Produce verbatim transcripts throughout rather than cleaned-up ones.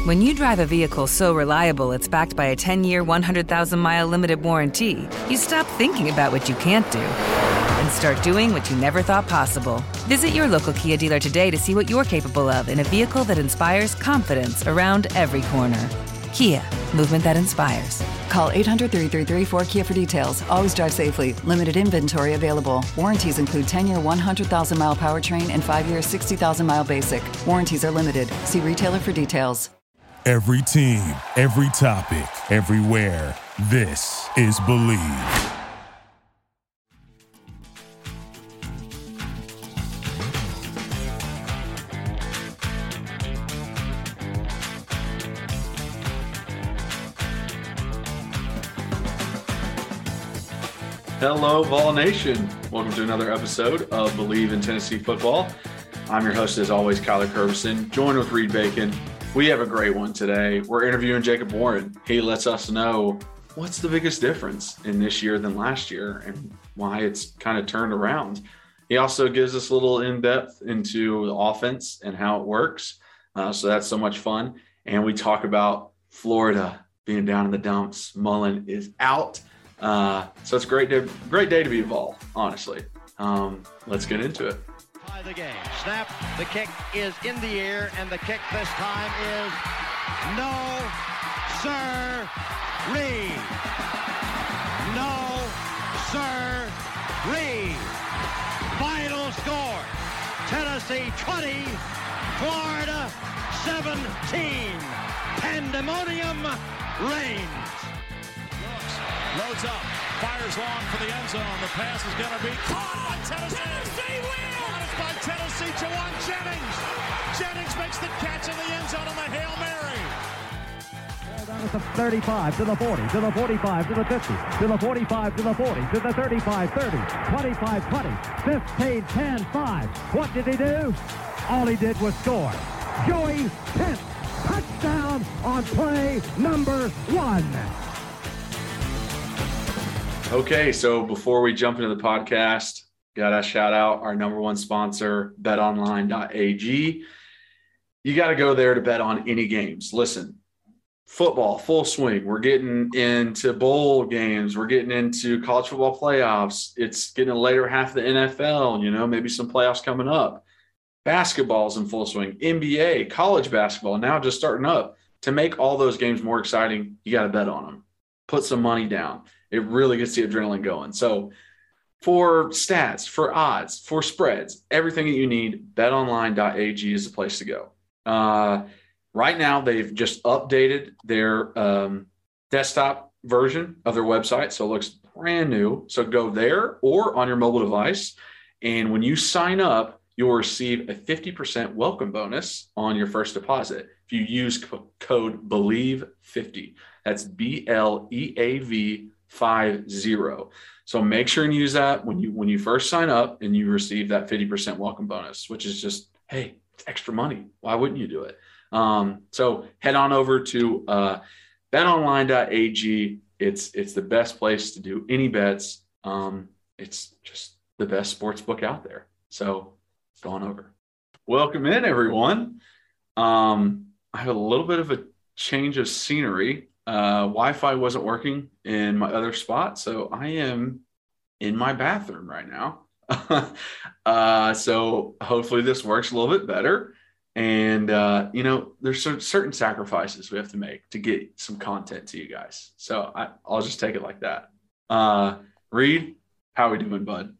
When you drive a vehicle so reliable it's backed by a ten-year, one hundred thousand mile limited warranty, you stop thinking about what you can't do and start doing what you never thought possible. Visit your local Kia dealer today to see what you're capable of in a vehicle that inspires confidence around every corner. Kia, movement that inspires. Call eight hundred, three three three, four K I A for details. Always drive safely. Limited inventory available. Warranties include ten-year, one hundred thousand mile powertrain and five-year, sixty thousand mile basic. Warranties are limited. See retailer for details. Every team, every topic, everywhere. This is Believe. Hello, Vol Nation. Welcome to another episode of Believe in Tennessee Football. I'm your host, as always, Kyler Kervison, joined with Reed Bacon. We have a great one today. We're interviewing Jacob Warren. He lets us know what's the biggest difference in this year than last year and why it's kind of turned around. He also gives us a little in-depth into the offense and how it works. Uh, so that's so much fun. And we talk about Florida being down in the dumps. Mullen is out. Uh, so it's a great day, great day to be involved, honestly. Um, let's get into it. By the game. Snap. The kick is in the air, and the kick this time is no, sir, Reed. No, sir, Reed. Final score: Tennessee twenty, Florida seventeen. Pandemonium reigns. Loads up, fires long for the end zone. The pass is going to be caught by Tennessee. Tennessee wins! Caught it by Tennessee. Jawan Jennings. Jennings makes the catch in the end zone on the Hail Mary. Down at the thirty-five, to the forty, to the forty-five, to the fifty, to the forty-five, to the forty, to the thirty-five, thirty, twenty-five, twenty, fifteen, ten, five. What did he do? All he did was score. Joey Pence, touchdown on play number one. Okay, so before we jump into the podcast, got to shout out our number one sponsor, bet online dot a g. You got to go there to bet on any games. Listen, football, full swing. We're getting into bowl games. We're getting into college football playoffs. It's getting a later half of the N F L, you know, maybe some playoffs coming up. Basketball's in full swing. N B A, college basketball, now just starting up. To make all those games more exciting, you got to bet on them. Put some money down. It really gets the adrenaline going. So for stats, for odds, for spreads, everything that you need, bet online dot a g is the place to go. Uh, right now, they've just updated their um, desktop version of their website. So it looks brand new. So go there or on your mobile device. And when you sign up, you'll receive a fifty percent welcome bonus on your first deposit if you use co- code believe fifty. That's B L E A V five zero. So make sure and use that when you when you first sign up and you receive that fifty percent welcome bonus, which is just, hey, it's extra money. Why wouldn't you do it? Um, so head on over to uh, bet online dot a g. It's it's the best place to do any bets. Um, it's just the best sports book out there. So go on over. Welcome in, everyone. Um, I have a little bit of a change of scenery. Uh, Wi-Fi wasn't working in my other spot, so I am in my bathroom right now. uh, so hopefully this works a little bit better. And, uh, you know, there's certain sacrifices we have to make to get some content to you guys. So I, I'll just take it like that. Uh, Reed, how are we doing, bud?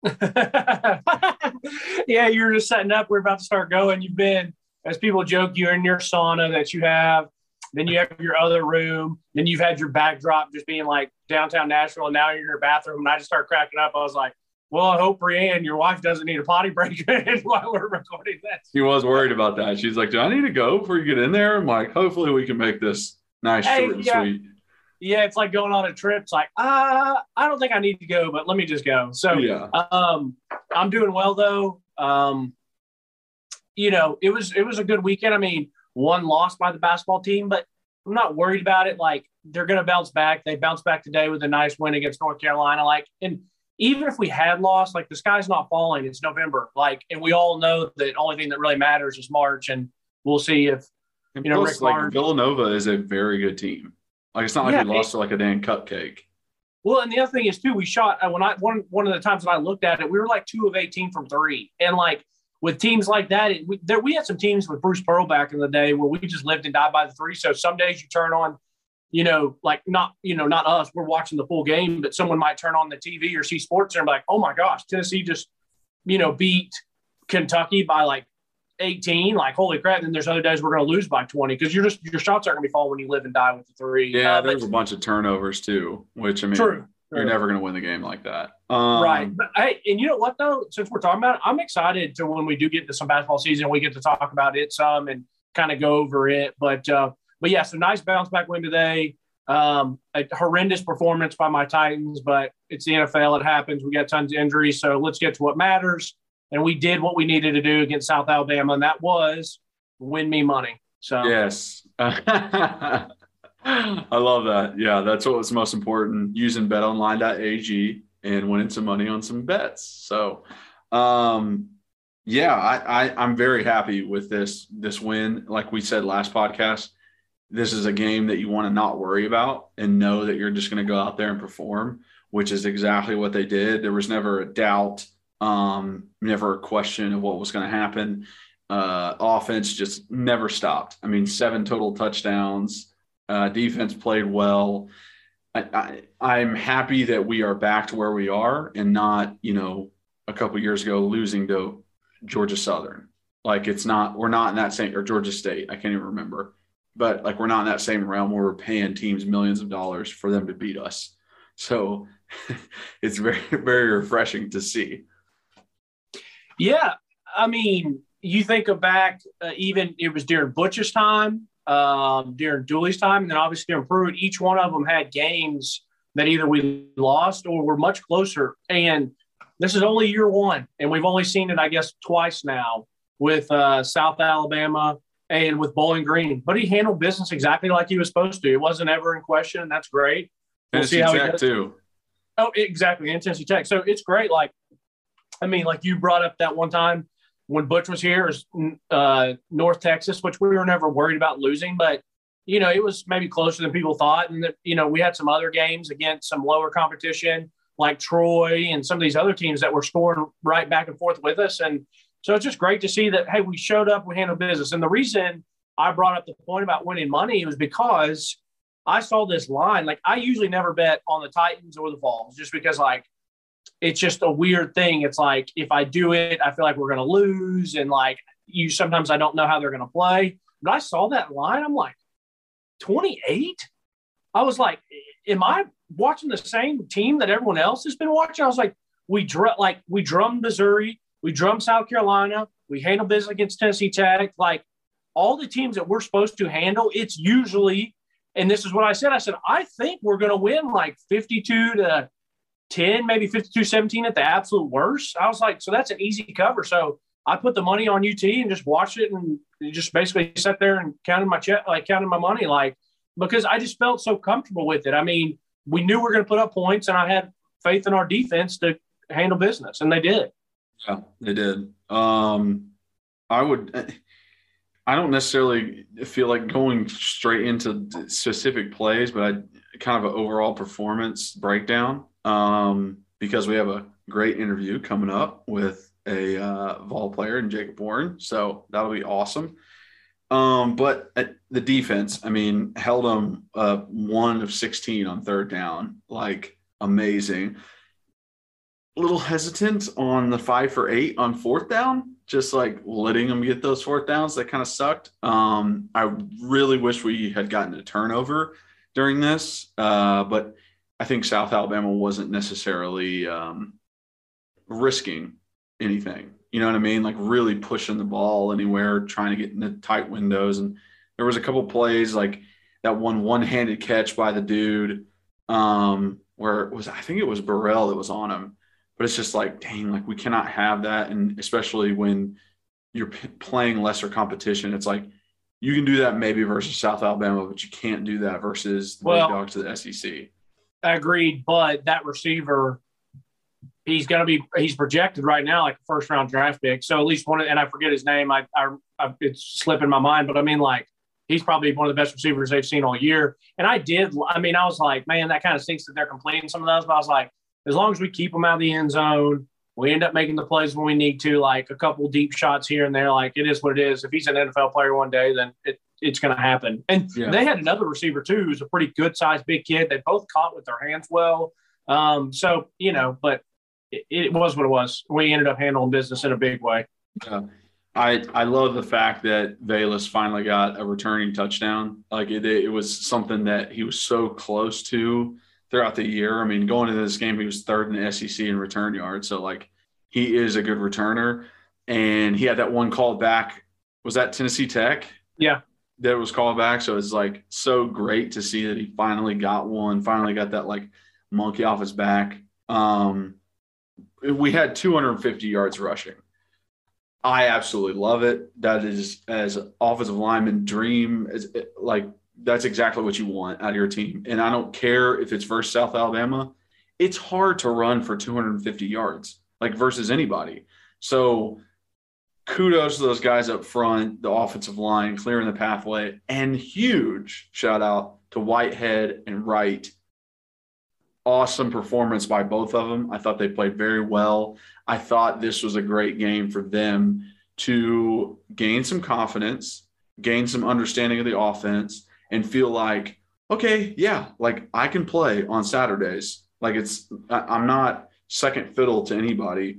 Yeah, you're just setting up. We're about to start going. You've been, as people joke, you're in your sauna that you have. Then you have your other room. Then you've had your backdrop just being like downtown Nashville. And now you're in your bathroom. And I just start cracking up. I was like, well, I hope Brianne, your wife, doesn't need a potty break while we're recording this. She was worried about that. She's like, do I need to go before you get in there? I'm like, hopefully we can make this nice, hey, short and yeah. sweet. Yeah, it's like going on a trip. It's like, uh, I don't think I need to go, but let me just go. So yeah. um, I'm doing well, though. Um, you know, it was it was a good weekend. I mean, one lost by the basketball team, but I'm not worried about it. Like, they're going to bounce back. They bounced back today with a nice win against North Carolina. Like, and even if we had lost, like, the sky's not falling. It's November. Like, and we all know that the only thing that really matters is March, and we'll see if And you know, plus, Rick like Barnes. Villanova is a very good team. Like it's not like Yeah, we lost it, to like a damn cupcake. Well, and the other thing is too, we shot when I one one of the times that I looked at it, we were like two of eighteen from three, and like with teams like that, it, we, there we had some teams with Bruce Pearl back in the day where we just lived and died by the three. So some days you turn on, you know, like not you know not us, we're watching the full game, but someone might turn on the T V or see Sports and be like, oh my gosh, Tennessee just you know beat Kentucky by like eighteen, like holy crap. And then there's other days we're going to lose by twenty because you're just your shots aren't going to be falling when you live and die with the three. Yeah, uh, there but, was a bunch of turnovers too, which I mean, true, you're true. never going to win the game like that. Um, Right. But hey, and you know what though? Since we're talking about it, I'm excited to when we do get to some basketball season, we get to talk about it some and kind of go over it. But uh, but yeah, so nice bounce back win today. Um, a horrendous performance by my Titans, but it's the N F L. It happens. We got tons of injuries. So let's get to what matters. And we did what we needed to do against South Alabama, and that was win me money. So yes. I love that. Yeah, that's what was most important, using bet online dot a g and winning some money on some bets. So, um, yeah, I, I, I'm very happy with this this win. Like we said last podcast, this is a game that you want to not worry about and know that you're just going to go out there and perform, which is exactly what they did. There was never a doubt, um, never a question of what was going to happen. Uh, offense just never stopped. I mean, seven total touchdowns. Uh, defense played well. I, I, I'm happy that we are back to where we are and not, you know, a couple of years ago losing to Georgia Southern. Like it's not, we're not in that same, or Georgia State. I can't even remember. But like we're not in that same realm where we're paying teams millions of dollars for them to beat us. So it's very, very refreshing to see. Yeah. I mean, you think of back, uh, even it was during Butch's time, um, during Dooley's time, and then obviously during Pruitt, each one of them had games that either we lost or were much closer. And this is only year one, and we've only seen it, I guess, twice now with uh, South Alabama and with Bowling Green. But he handled business exactly like he was supposed to. It wasn't ever in question, and that's great. We'll Tennessee see how Tech he does. too. Oh, exactly, and Tennessee Tech. So it's great. Like, I mean, like you brought up that one time when Butch was here, is uh, North Texas, which we were never worried about losing, but you know, it was maybe closer than people thought. And that, you know, we had some other games against some lower competition like Troy and some of these other teams that were scoring right back and forth with us. And so it's just great to see that, hey, we showed up, we handled business. And the reason I brought up the point about winning money was because I saw this line. Like, I usually never bet on the Titans or the Vols just because, like, it's just a weird thing. It's like, if I do it, I feel like we're going to lose. And like you, sometimes I don't know how they're going to play, but I saw that line. I'm like, twenty-eight. I was like, am I watching the same team that everyone else has been watching? I was like, we dr- like we drummed Missouri, we drummed South Carolina, we handled business against Tennessee Tech. Like all the teams that we're supposed to handle, it's usually, and this is what I said, I said, I think we're going to win like fifty-two to ten, maybe fifty-two seventeen at the absolute worst. I was like, so that's an easy cover. So I put the money on U T and just watched it and just basically sat there and counted my check, like counted my money, like, because I just felt so comfortable with it. I mean, we knew we were going to put up points, and I had faith in our defense to handle business, and they did. Yeah, they did. Um, I would, I don't necessarily feel like going straight into specific plays, but I kind of an overall performance breakdown, um, because we have a great interview coming up with a uh, Vol player and Jacob Warren. So that'll be awesome. Um, but at the defense, I mean, held them uh, one of sixteen on third down, like amazing. A little hesitant on the five for eight on fourth down, just like letting them get those fourth downs. That kind of sucked. Um, I really wish we had gotten a turnover during this, uh, but I think South Alabama wasn't necessarily um, risking anything, you know what I mean? Like really pushing the ball anywhere, trying to get in the tight windows. And there was a couple plays like that one one-handed catch by the dude, um, where it was, I think it was Burrell that was on him, but it's just like, dang, like we cannot have that. And especially when you're p- playing lesser competition, it's like you can do that maybe versus South Alabama, but you can't do that versus the well, big dogs of the S E C. Agreed, but that receiver, he's going to be – he's projected right now like a first-round draft pick. So at least one – and I forget his name. I, I, I It's slipping my mind. But, I mean, like, he's probably one of the best receivers they've seen all year. And I did, I mean, I was like, man, that kind of stinks that they're completing some of those. But I was like, as long as we keep them out of the end zone, we end up making the plays when we need to, like a couple deep shots here and there. Like, it is what it is. If he's an N F L player one day, then it, it's going to happen. And yeah. they had another receiver too, who's a pretty good sized big kid. They both caught with their hands well. Um, so, you know, but it, it was what it was. We ended up handling business in a big way. Yeah. I, I love the fact that Velus finally got a returning touchdown. Like it, it was something that he was so close to throughout the year. I mean, going into this game, he was third in the S E C in return yards. So like he is a good returner, and he had that one called back. Was that Tennessee Tech? Yeah. That was called back. So it's like so great to see that he finally got one, finally got that like monkey off his back. Um, we had two hundred fifty yards rushing. I absolutely love it. That is, as offensive lineman dream, is like that's exactly what you want out of your team. And I don't care if it's versus South Alabama. It's hard to run for two hundred fifty yards, like versus anybody. So kudos to those guys up front, the offensive line, clearing the pathway, and huge shout out to Whitehead and Wright. Awesome performance by both of them. I thought they played very well. I thought this was a great game for them to gain some confidence, gain some understanding of the offense, and feel like, okay, yeah, like I can play on Saturdays. Like it's, I'm not second fiddle to anybody.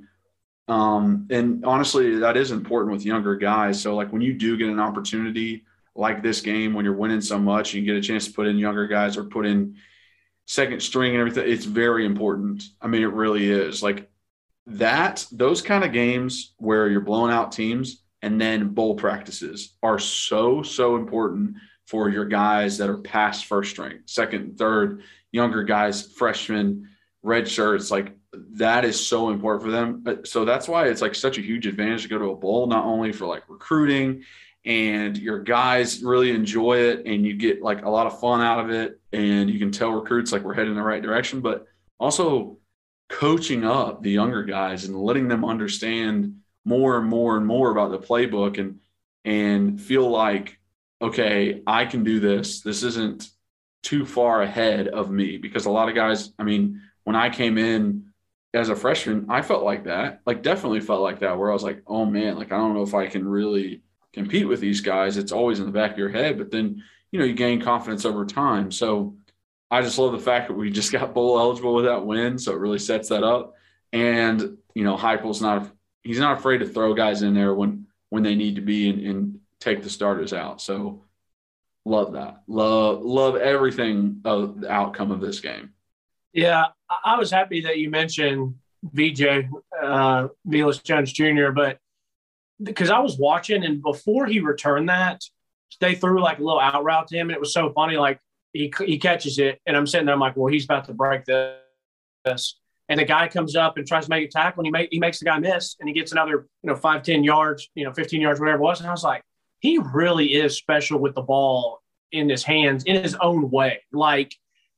Um, and honestly, that is important with younger guys. So like when you do get an opportunity like this game, when you're winning so much, you get a chance to put in younger guys or put in second string and everything, it's very important. I mean, it really is. Like that, those kind of games where you're blowing out teams and then bowl practices are so, so important for your guys that are past first string, second, third, younger guys, freshmen, red shirts. Like that is so important for them. But so that's why it's like such a huge advantage to go to a bowl, not only for like recruiting and your guys really enjoy it and you get like a lot of fun out of it and you can tell recruits like we're heading in the right direction, but also coaching up the younger guys and letting them understand more and more and more about the playbook and and feel like, okay, I can do this. This isn't too far ahead of me, because a lot of guys, I mean, when I came in as a freshman, I felt like that, like definitely felt like that, where I was like, oh man, like I don't know if I can really compete with these guys. It's always in the back of your head, but then, you know, you gain confidence over time. So I just love the fact that we just got bowl eligible with that win. So it really sets that up. And, you know, Heupel's not, he's not afraid to throw guys in there when, when they need to be and, and take the starters out. So love that. Love, love everything of the outcome of this game. Yeah. I was happy that you mentioned V J, uh, Velus Jones Junior, but because I was watching and before he returned that, they threw like a little out route to him. And it was so funny. Like he, he catches it and I'm sitting there, I'm like, well, he's about to break this. And the guy comes up and tries to make a tackle and he make, he makes the guy miss and he gets another, you know, five, ten yards, you know, fifteen yards, whatever it was. And I was like, he really is special with the ball in his hands in his own way. Like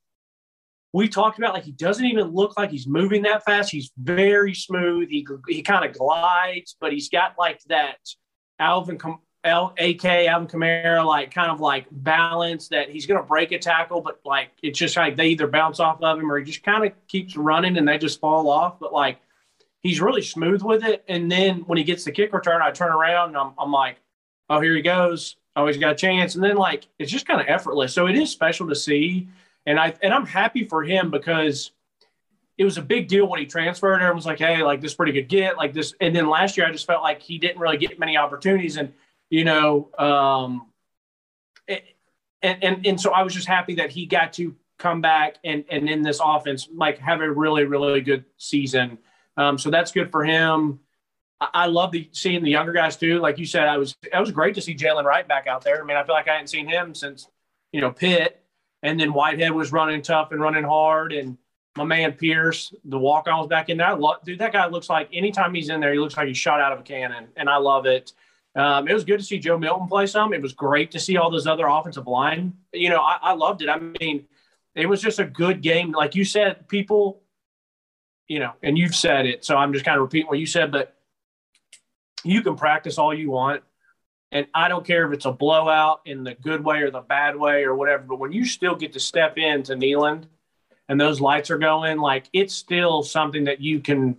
we talked about, like, he doesn't even look like he's moving that fast. He's very smooth. He he kind of glides, but he's got like that Alvin L A K Alvin Kamara, like kind of like balance that he's going to break a tackle, but like it's just like they either bounce off of him or he just kind of keeps running and they just fall off. But like he's really smooth with it. And then when he gets the kick return, I turn around and I'm, I'm like, oh, here he goes. Oh, he's got a chance. And then like it's just kind of effortless. So it is special to see. And I and I'm happy for him because it was a big deal when he transferred. Everyone was like, hey, like this is pretty good get, like this. And then last year I just felt like he didn't really get many opportunities. And, you know, um, it, and, and and so I was just happy that he got to come back and, and in this offense, like have a really, really good season. Um, so that's good for him. I, I love the, seeing the younger guys too. Like you said, I was, it was great to see Jalen Wright back out there. I mean, I feel like I hadn't seen him since, you know, Pitt. And then Whitehead was running tough and running hard. And my man Pierce, the walk-on, was back in there. I love, dude, that guy looks like anytime he's in there, he looks like he's shot out of a cannon. And I love it. Um, it was good to see Joe Milton play some. It was great to see all those other offensive line. You know, I, I loved it. I mean, it was just a good game. Like you said, people, you know, and you've said it, so I'm just kind of repeating what you said, but you can practice all you want. And I don't care if it's a blowout in the good way or the bad way or whatever, but when you still get to step into Neyland and those lights are going, like it's still something that you can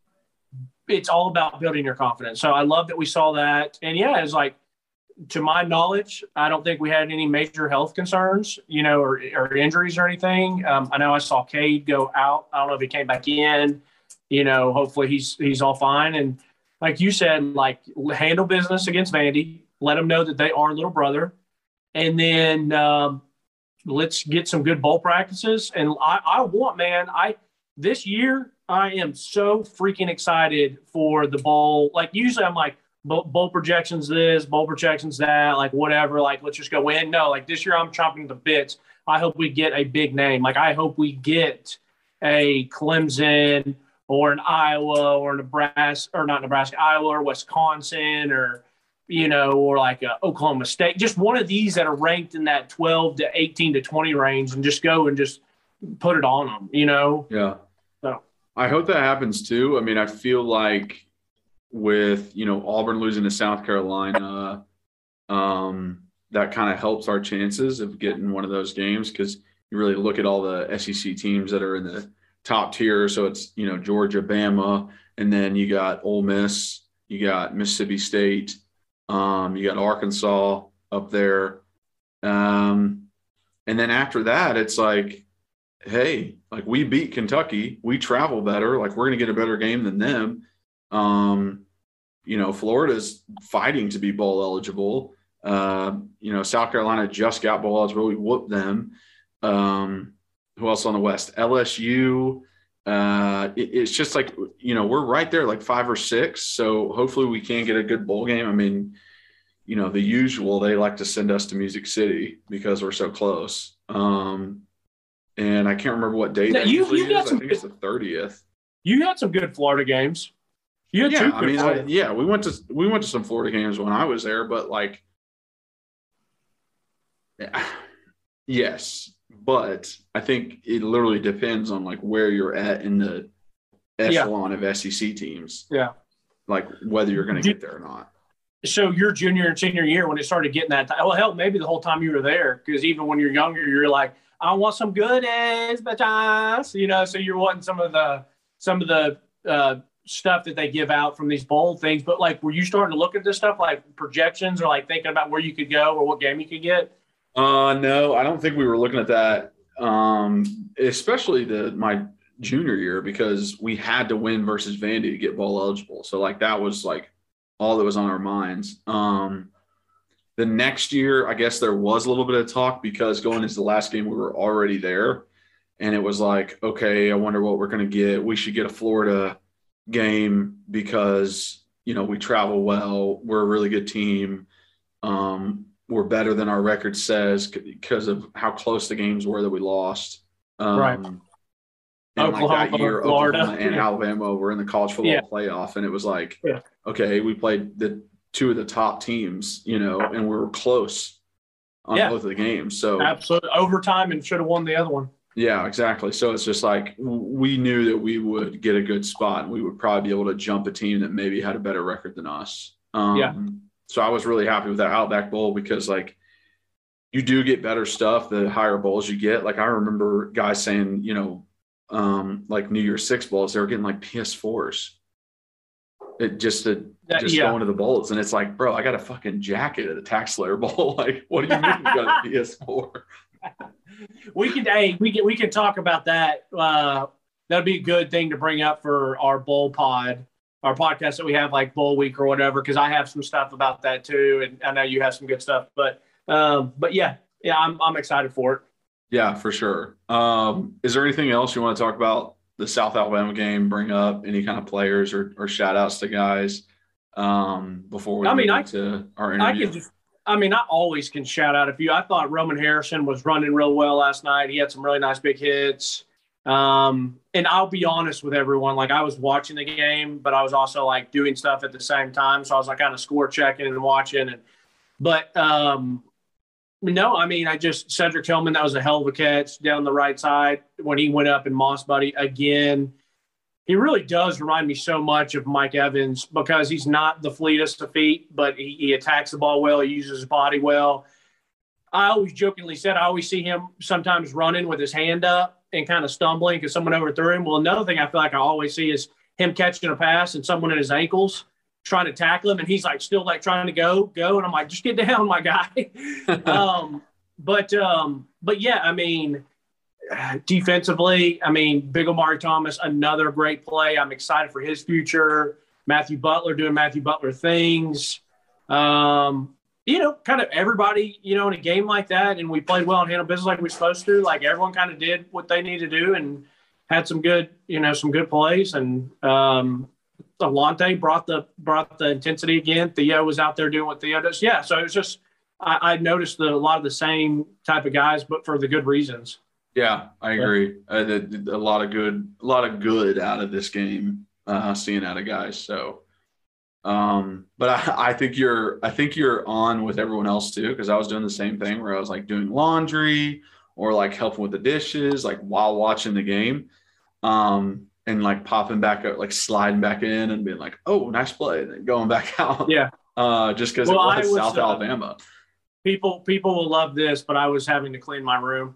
– it's all about building your confidence. So I love that we saw that. And, yeah, it's like, to my knowledge, I don't think we had any major health concerns, you know, or, or injuries or anything. Um, I know I saw Cade go out. I don't know if he came back in. You know, hopefully he's he's all fine. And like you said, like handle business against Vandy. Let them know that they are little brother. And then um, let's get some good bowl practices. And I, I want, man, I this year I am so freaking excited for the bowl. Like usually I'm like, bowl projections this, bowl projections that, like whatever, like let's just go in. No, like this year I'm chomping the bits. I hope we get a big name. Like I hope we get a Clemson or an Iowa or Nebraska, or not Nebraska, Iowa or Wisconsin or, you know, or like a Oklahoma State. Just one of these that are ranked in that twelve to eighteen to twenty range and just go and just put it on them, you know? Yeah. So I hope that happens too. I mean, I feel like with, you know, Auburn losing to South Carolina, um, that kind of helps our chances of getting one of those games, because you really look at all the S E C teams that are in the top tier. So it's, you know, Georgia, Bama, and then you got Ole Miss, you got Mississippi State, um, you got Arkansas up there. Um, and then after that, it's like, hey, like we beat Kentucky, we travel better, like we're going to get a better game than them. Um, you know, Florida's fighting to be bowl eligible. Uh, you know, South Carolina just got bowl eligible. We whooped them. Um, who else on the West? L S U. Uh, it, it's just like, you know, we're right there, like five or six. So hopefully we can get a good bowl game. I mean, you know, the usual, they like to send us to Music City because we're so close. Um, and I can't remember what date yeah, that you, usually you got is. some I think it's the thirtieth. You had some good Florida games. You had Yeah, two I good mean, Florida. I, yeah, we went to we went to some Florida games when I was there, but like, yeah, yes, but I think it literally depends on like where you're at in the echelon yeah. of S E C teams. Yeah, like whether you're going to get there or not. So your junior and senior year, when it started getting that, well, hell, maybe the whole time you were there, because even when you're younger, you're like, I want some goodies, bitches, you know. So you're wanting some of the some of the uh, stuff that they give out from these bowl things. But like, were you starting to look at this stuff like projections or like thinking about where you could go or what game you could get? Uh, no, I don't think we were looking at that, um, especially the my junior year, because we had to win versus Vandy to get bowl eligible. So like that was like all that was on our minds. Um, the next year, I guess there was a little bit of talk because going into the last game, we were already there. And it was like, okay, I wonder what we're going to get. We should get a Florida game because, you know, we travel well. We're a really good team. Um, we're better than our record says because of how close the games were that we lost. Um, right. And Oklahoma, like that year, Florida. Oklahoma and yeah. Alabama were in the college football yeah. playoff. And it was like, yeah. okay, we played the two of the top teams, you know, and we were close on yeah. both of the games. So absolutely overtime and should have won the other one. Yeah, exactly. So it's just like we knew that we would get a good spot and we would probably be able to jump a team that maybe had a better record than us. Um, yeah. So I was really happy with that Outback Bowl because, like, you do get better stuff the higher bowls you get. Like, I remember guys saying, you know, um, like New Year's Six bowls, they were getting like P S fours. It just to that, just yeah. going to the bowls, and it's like, bro, I got a fucking jacket at the Tax Slayer Bowl. Like, what do you mean you got a P S four? We can, hey, we can we can talk about that. Uh, that'd be a good thing to bring up for our bowl pod, our podcast that we have, like Bowl Week or whatever. Because I have some stuff about that too, and I know you have some good stuff. But um, but yeah, yeah, I'm I'm excited for it. Yeah, for sure. Um, is there anything else you want to talk about the South Alabama game? Bring up any kind of players or or shout outs to guys um, before we I mean, move I, to our interview? I can just. I mean, I always can shout out a few. I thought Roman Harrison was running real well last night. He had some really nice big hits. Um, and I'll be honest with everyone. Like, I was watching the game, but I was also, like, doing stuff at the same time. So I was, like, kind of score checking and watching. And But, um, no, I mean, I just – Cedric Tillman, that was a hell of a catch down the right side when he went up and Moss Buddy again. he really does remind me so much of Mike Evans because he's not the fleetest of feet, but he, he attacks the ball well. He uses his body well. I always jokingly said I always see him sometimes running with his hand up and kind of stumbling because someone overthrew him. Well, another thing I feel like I always see is him catching a pass and someone at his ankles trying to tackle him, and he's like still like trying to go, go. And I'm like, just get down, my guy. um, but, um, but yeah, I mean, defensively, I mean, Big Omari Thomas, another great play. I'm excited for his future. Matthew Butler doing Matthew Butler things. Um, you know, kind of everybody, you know, in a game like that, and we played well and handled business like we we're supposed to. Like everyone kind of did what they needed to do and had some good, you know, some good plays. And um, Alante brought the brought the intensity again. Theo was out there doing what Theo does. Yeah, so it was just I, I noticed the, a lot of the same type of guys, but for the good reasons. Yeah, I agree. Yeah. Uh, the, the, a lot of good, a lot of good out of this game, uh, seeing out of guys. So, um, but I, I think you're, I think you're on with everyone else too, because I was doing the same thing where I was like doing laundry or like helping with the dishes, like while watching the game, um, and like popping back up, like sliding back in and being like, "Oh, nice play," and then going back out. Yeah, uh, just because well, it was, was South uh, Alabama. People, people will love this, but I was having to clean my room.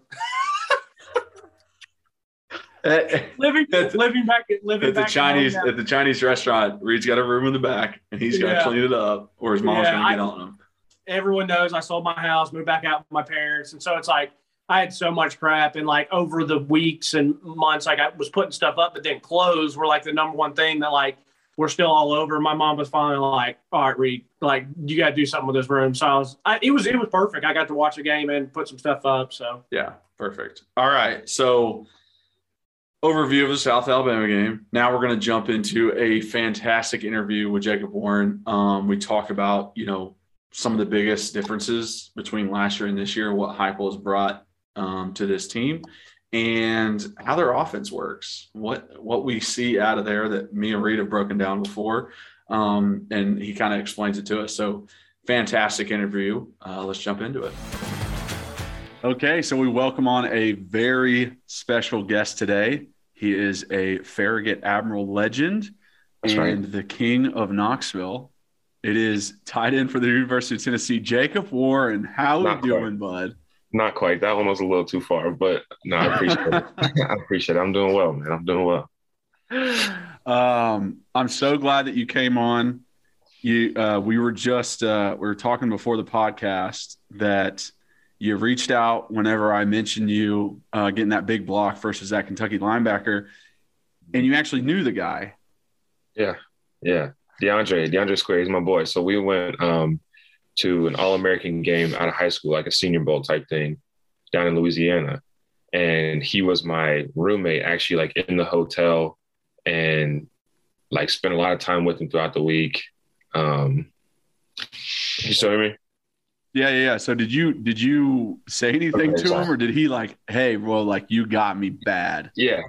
living, living back, living at the back Chinese at the Chinese restaurant. Reed's got a room in the back, and he's got to yeah. clean it up, or his mom's yeah, going to get I, on him. Everyone knows I sold my house, moved back out with my parents, and so it's like I had so much crap, and like over the weeks and months, like I was putting stuff up, but then clothes were like the number one thing that like we're still all over. My mom was finally like, "All right, Reed, like you got to do something with this room." So I was, I, it was, it was perfect. I got to watch the game and put some stuff up. So yeah, perfect. All right, so. Overview of the South Alabama game. Now we're going to jump into a fantastic interview with Jacob Warren. Um, we talk about, you know, some of the biggest differences between last year and this year, what Heupel has brought um, to this team, and how their offense works. What what we see out of there that me and Reed have broken down before, um, and he kind of explains it to us. So fantastic interview. Uh, let's jump into it. Okay, so we welcome on a very special guest today. He is a Farragut Admiral legend That's and right. the king of Knoxville. It is tight end for the University of Tennessee, Jacob Warren. How are you doing, bud? Not quite. That one was a little too far, but no, I appreciate it. I appreciate it. I'm doing well, man. I'm doing well. Um, I'm so glad that you came on. You, uh, we were just uh, we were talking before the podcast that you reached out whenever I mentioned you uh, getting that big block versus that Kentucky linebacker, and you actually knew the guy. Yeah, yeah. DeAndre, DeAndre Square, he's my boy. So we went um, to an All-American game out of high school, like a Senior Bowl type thing down in Louisiana. And he was my roommate actually like in the hotel and like spent a lot of time with him throughout the week. Um, you still hear me? Yeah, yeah, yeah. So did you did you say anything okay, to sorry. him, or did he like, hey, well, like you got me bad? Yeah.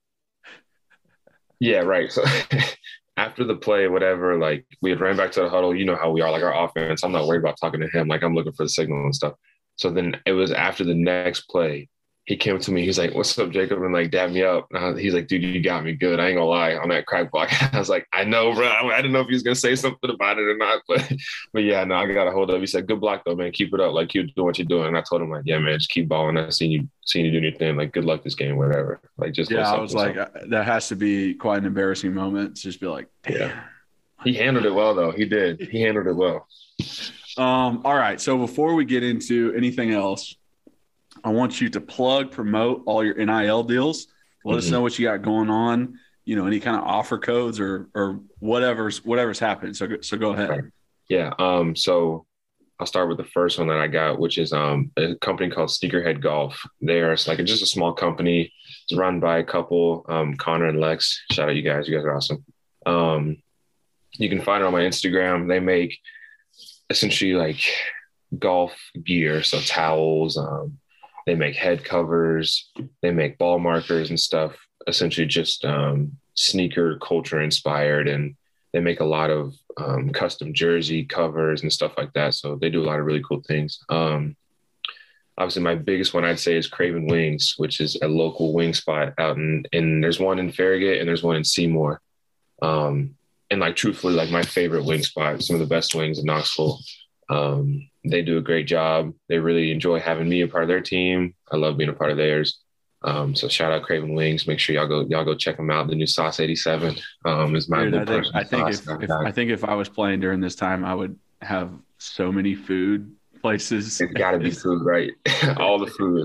Yeah, right. So after the play, whatever, like we had ran back to the huddle. You know how we are, like our offense. I'm not worried about talking to him. Like I'm looking for the signal and stuff. So then it was after the next play. He came to me. He's like, "What's up, Jacob?" And like, dabbed me up. And he's like, "Dude, you got me good. I ain't gonna lie on that crack block." I was like, "I know, bro. I didn't know if he was gonna say something about it or not, but, but yeah, no, I got a hold of. He said, "Good block though, man. Keep it up. Like, keep doing what you're doing." And I told him like, "Yeah, man, just keep balling. I seen you, seen you do your thing. Like, good luck this game, whatever." Like, just yeah. I was like, something. That has to be quite an embarrassing moment to just be like, damn. Yeah. He handled it well though. He did. He handled it well. Um. All right. So before we get into anything else, I want you to plug, promote all your N I L deals. Let mm-hmm. us know what you got going on. You know, any kind of offer codes or or whatever's whatever's happening. So so go ahead. Yeah. Um. So I'll start with the first one that I got, which is um a company called Sneakerhead Golf. They're it's like a, just a small company. It's run by a couple, um, Connor and Lex. Shout out you guys. You guys are awesome. Um, you can find it on my Instagram. They make essentially like golf gear, so towels. Um, They make head covers, they make ball markers and stuff, essentially just um, sneaker culture inspired. And they make a lot of um, custom jersey covers and stuff like that. So they do a lot of really cool things. Um, obviously my biggest one I'd say is Craven Wings, which is a local wing spot out in, in there's one in Farragut and there's one in Seymour. Um, and like, truthfully, like my favorite wing spot, some of the best wings in Knoxville. Um, they do a great job. They really enjoy having me a part of their team. I love being a part of theirs. Um, so shout out Craven Wings. Make sure y'all go, y'all go check them out. The new Sauce eighty-seven um, is my Dude, little I think, I think sauce. if, if I think if I was playing during this time, I would have so many food places. It's got to be food, right? All the food.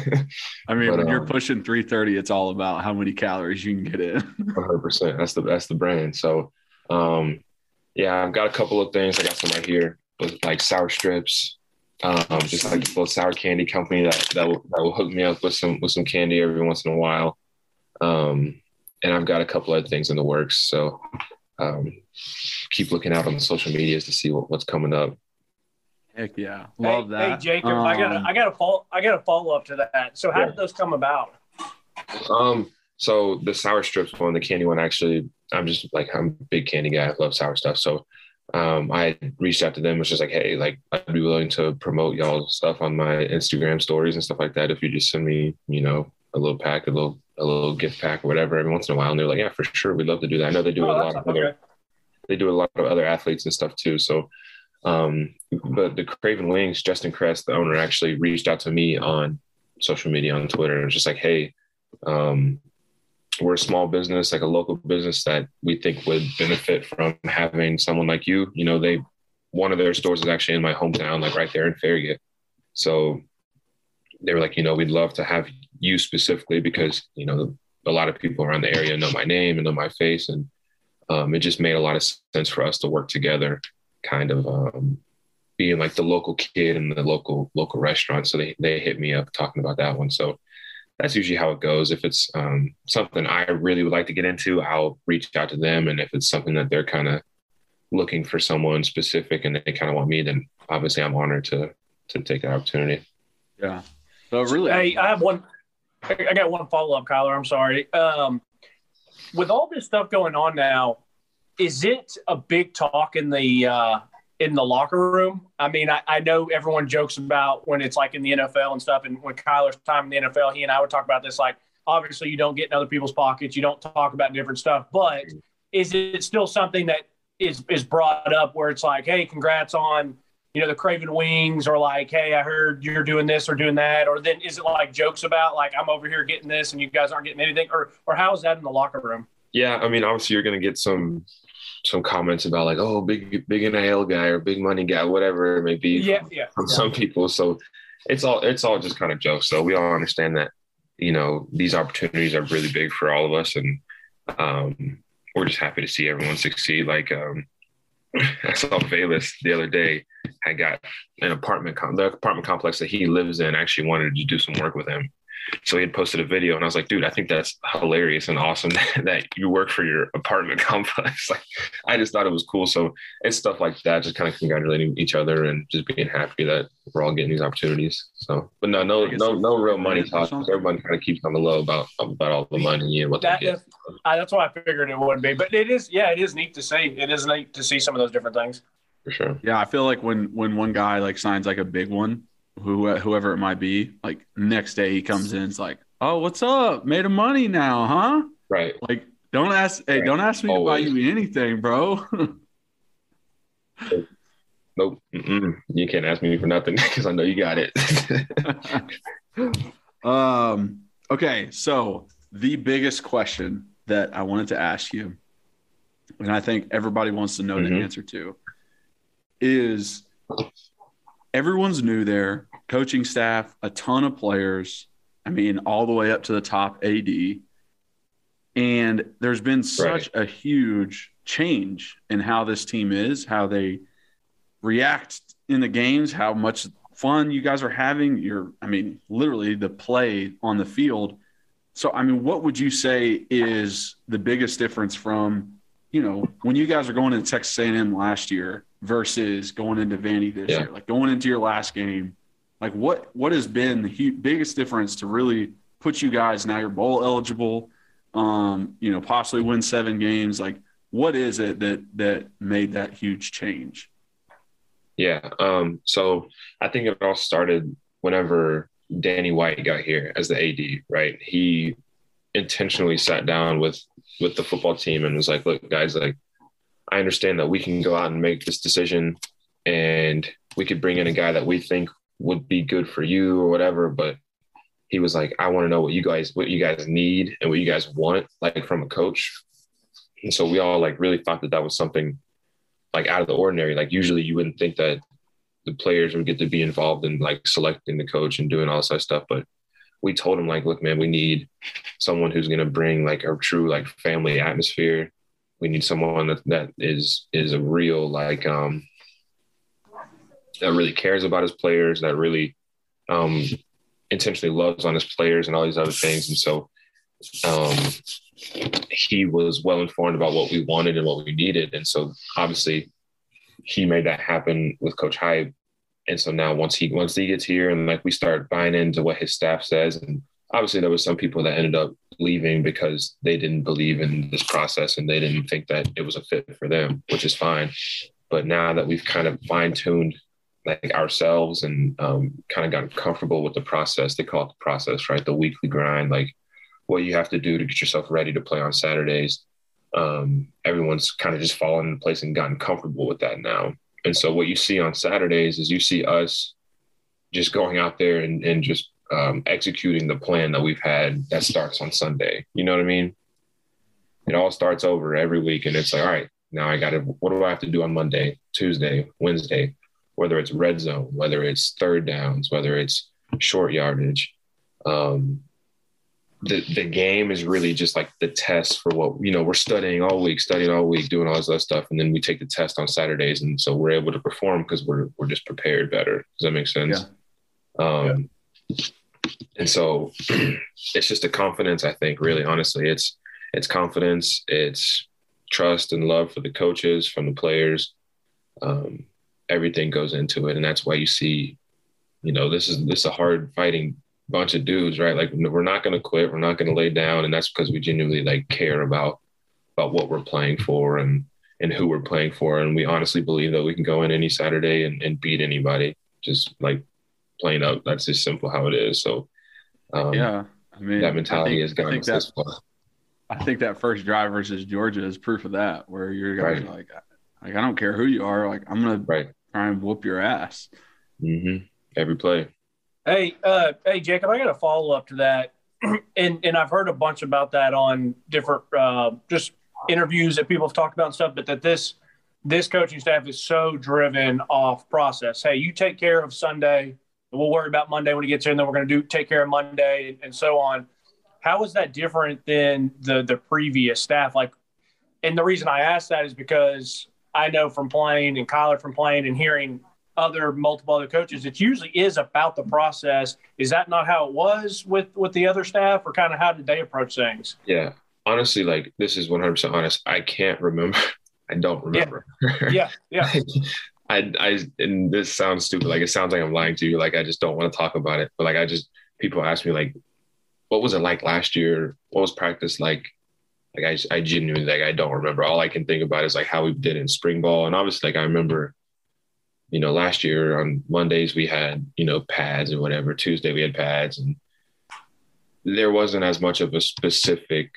I mean, But, when you're um, pushing three thirty, it's all about how many calories you can get in. one hundred percent. That's the that's the brand. So, um, yeah, I've got a couple of things. I got some right here, with like sour strips. Um, just like a little sour candy company that that will, that will hook me up with some with some candy every once in a while. Um, and I've got a couple other things in the works. So, um, keep looking out on the social medias to see what, what's coming up. Heck yeah, love hey, that. Hey Jacob, um, I got a, I got a follow I got a follow up to that. So how Yeah. did those come about? Um, so the sour strips one, the candy one, actually, I'm just like, I'm a big candy guy. I love sour stuff. So um, I reached out to them. It was just like, hey, like, I'd be willing to promote y'all's stuff on my Instagram stories and stuff like that. If you just send me, you know, a little pack, a little, a little gift pack or whatever every once in a while. And they're like, yeah, for sure. We'd love to do that. I know they do Oh, a that's lot of okay. other, they do a lot of other athletes and stuff too. So, um, but the Craven Wings, Justin Kress, the owner, actually reached out to me on social media, on Twitter. And it was just like, hey, um, we're a small business, like a local business that we think would benefit from having someone like you. You know, they, one of their stores is actually in my hometown, like right there in Farragut. So they were like, you know, we'd love to have you specifically because, you know, a lot of people around the area know my name and know my face. And um, it just made a lot of sense for us to work together, kind of um, being like the local kid in the local, local restaurant. So they, they hit me up talking about that one. So that's usually how it goes. If it's um, something I really would like to get into, I'll reach out to them. And if it's something that they're kind of looking for someone specific and they kind of want me, then obviously I'm honored to to take that opportunity. Yeah. So really, Hey, I have one. I got one follow up, Kyler. I'm sorry. Um, with all this stuff going on now, is it a big talk in the uh, in the locker room? I mean, I, I know everyone jokes about when it's like in the N F L and stuff, and when Kyler's time in the N F L, he and I would talk about this. Like, obviously, you don't get in other people's pockets, you don't talk about different stuff, but is it still something that is is brought up where it's like, hey, congrats on, you know, the Craven Wings, or like, hey, I heard you're doing this or doing that, or then is it like jokes about like, I'm over here getting this and you guys aren't getting anything, or or how is that in the locker room? Yeah, I mean, obviously, you're going to get some some comments about like, oh, big big N I L guy or big money guy, whatever it may be. Yeah, from, yeah. From yeah. some people, so it's all it's all just kind of jokes. So we all understand that, you know, these opportunities are really big for all of us, and um, we're just happy to see everyone succeed. Like um, I saw Velas the other day had got an apartment, com- the apartment complex that he lives in actually wanted to do some work with him. So he had posted a video and I was like, dude, I think that's hilarious and awesome that you work for your apartment complex. Like, I just thought it was cool. So it's stuff like that, just kind of congratulating each other and just being happy that we're all getting these opportunities. So, but no, no, no, no real money talk. Everybody kind of keeps on the low about, about all the money and what that they get. is, uh, that's what I figured it would be, but it is, yeah, it is neat to see. It is neat to see some of those different things. For sure. Yeah, I feel like when when one guy like signs like a big one, who whoever it might be, like next day he comes in, it's like, oh, what's up? Made of money now, huh? Right. Like, don't ask, hey, Right. don't ask me Always. to buy you anything, bro. Nope. Mm-mm. You can't ask me for nothing because I know you got it. um. Okay, so the biggest question that I wanted to ask you, and I think everybody wants to know Mhm. the answer to, is everyone's new there, coaching staff, a ton of players. I mean, all the way up to the top A D. And there's been such a huge change in how this team is, how they react in the games, how much fun you guys are having. You're, I mean, literally the play on the field. So, I mean, what would you say is the biggest difference from, you know, when you guys are going into Texas A and M last year versus going into Vandy this Yeah. year, like going into your last game? Like what what has been the hu- biggest difference to really put you guys, now you're bowl eligible, um, you know, possibly win seven games? Like what is it that that made that huge change? Yeah. Um, so I think it all started whenever Danny White got here as the A D, right, he intentionally sat down with with the football team and was like, look, guys, like, I understand that we can go out and make this decision and we could bring in a guy that we think would be good for you or whatever. But he was like, I want to know what you guys, what you guys need and what you guys want, like from a coach. And so we all like really thought that that was something like out of the ordinary. Like usually you wouldn't think that the players would get to be involved in like selecting the coach and doing all this other stuff. But we told him like, look, man, we need someone who's going to bring like a true like family atmosphere. We need someone that, that is, is a real, like, um, that really cares about his players, that really um, intentionally loves on his players and all these other things. And so um, he was well informed about what we wanted and what we needed. And so obviously he made that happen with Coach Hype. And so now once he once he gets here and like we start buying into what his staff says, and obviously there was some people that ended up leaving because they didn't believe in this process and they didn't think that it was a fit for them, which is fine. But now that we've kind of fine-tuned like ourselves and um, kind of gotten comfortable with the process, they call it the process, right? The weekly grind, like what you have to do to get yourself ready to play on Saturdays. Um, everyone's kind of just fallen into place and gotten comfortable with that now. And so what you see on Saturdays is you see us just going out there and, and just um, executing the plan that we've had that starts on Sunday. You know what I mean? It all starts over every week. And it's like, all right, now I got to, what do I have to do on Monday, Tuesday, Wednesday, whether it's red zone, whether it's third downs, whether it's short yardage. Um, the the game is really just like the test for what, you know, we're studying all week, studying all week, doing all this other stuff. And then we take the test on Saturdays. And so we're able to perform because we're, we're just prepared better. Does that make sense? Yeah. Um, yeah. And so it's just a confidence, I think, really, honestly, it's, it's confidence, it's trust and love for the coaches, from the players. Um, everything goes into it. And that's why you see, you know, this is, this is a hard fighting bunch of dudes, right? Like we're not going to quit. We're not going to lay down. And that's because we genuinely like care about, about what we're playing for and, and who we're playing for. And we honestly believe that we can go in any Saturday and, and beat anybody, just like playing up. That's just simple how it is. So um, yeah, I mean, that mentality think, has gotten us this far. I think that first drive versus Georgia is proof of that, where you're guys right. like, like, I don't care who you are. Like, I'm going right. to try and whoop your ass. Mm-hmm. Every play. Hey, uh, hey, Jacob, I got a follow up to that, and and I've heard a bunch about that on different uh, just interviews that people have talked about and stuff. But that this this coaching staff is so driven off process. Hey, you take care of Sunday, and we'll worry about Monday when he gets here, and then we're going to do take care of Monday, and, and so on. How is that different than the the previous staff? Like, and the reason I ask that is because I know from playing and Kyler from playing and hearing other multiple other coaches, it usually is about the process. Is that not how it was with with the other staff, or kind of how did they approach things? Yeah, honestly, like this is one hundred percent honest. I can't remember. I don't remember. Yeah, yeah. yeah. I, I, and this sounds stupid. Like it sounds like I'm lying to you. Like I just don't want to talk about it. But like I just, people ask me like, what was it like last year? What was practice like? Like I, I genuinely like I don't remember. All I can think about is like how we did in spring ball, and obviously like I remember. You know, last year on Mondays we had, you know, pads or whatever. Tuesday we had pads, and there wasn't as much of a specific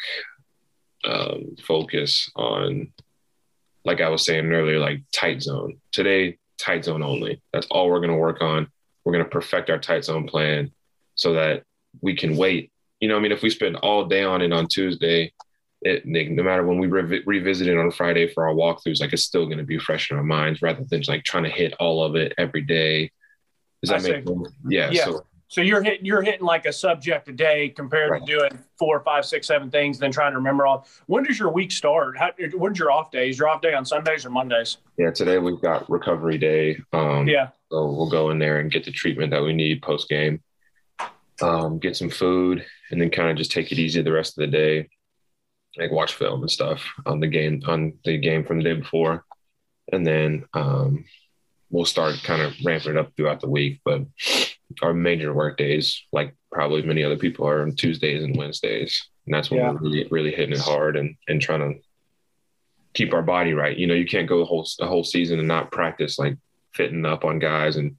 um, focus on, like I was saying earlier, like tight zone. Today, tight zone only. That's all we're going to work on. We're going to perfect our tight zone plan so that we can wait. You know, I mean, if we spend all day on it on Tuesday, It, no matter when we re- revisit it on Friday for our walkthroughs, like it's still going to be fresh in our minds rather than just like trying to hit all of it every day. Does that I make sense? Yeah. yeah. So, so you're hitting, you're hitting like a subject a day compared right. to doing four, five, six, seven things, then trying to remember all. When does your week start? How, when's your off day? Is your off day on Sundays or Mondays? Yeah. Today we've got recovery day. Um, yeah. So we'll go in there and get the treatment that we need post game, um, get some food, and then kind of just take it easy the rest of the day. Like watch film and stuff on the game, on the game from the day before. And then um, we'll start kind of ramping it up throughout the week. But our major work days, like probably many other people, are on Tuesdays and Wednesdays. And that's when yeah. we're really, really hitting it hard and, and trying to keep our body right. You know, you can't go the whole, the whole season and not practice, like fitting up on guys and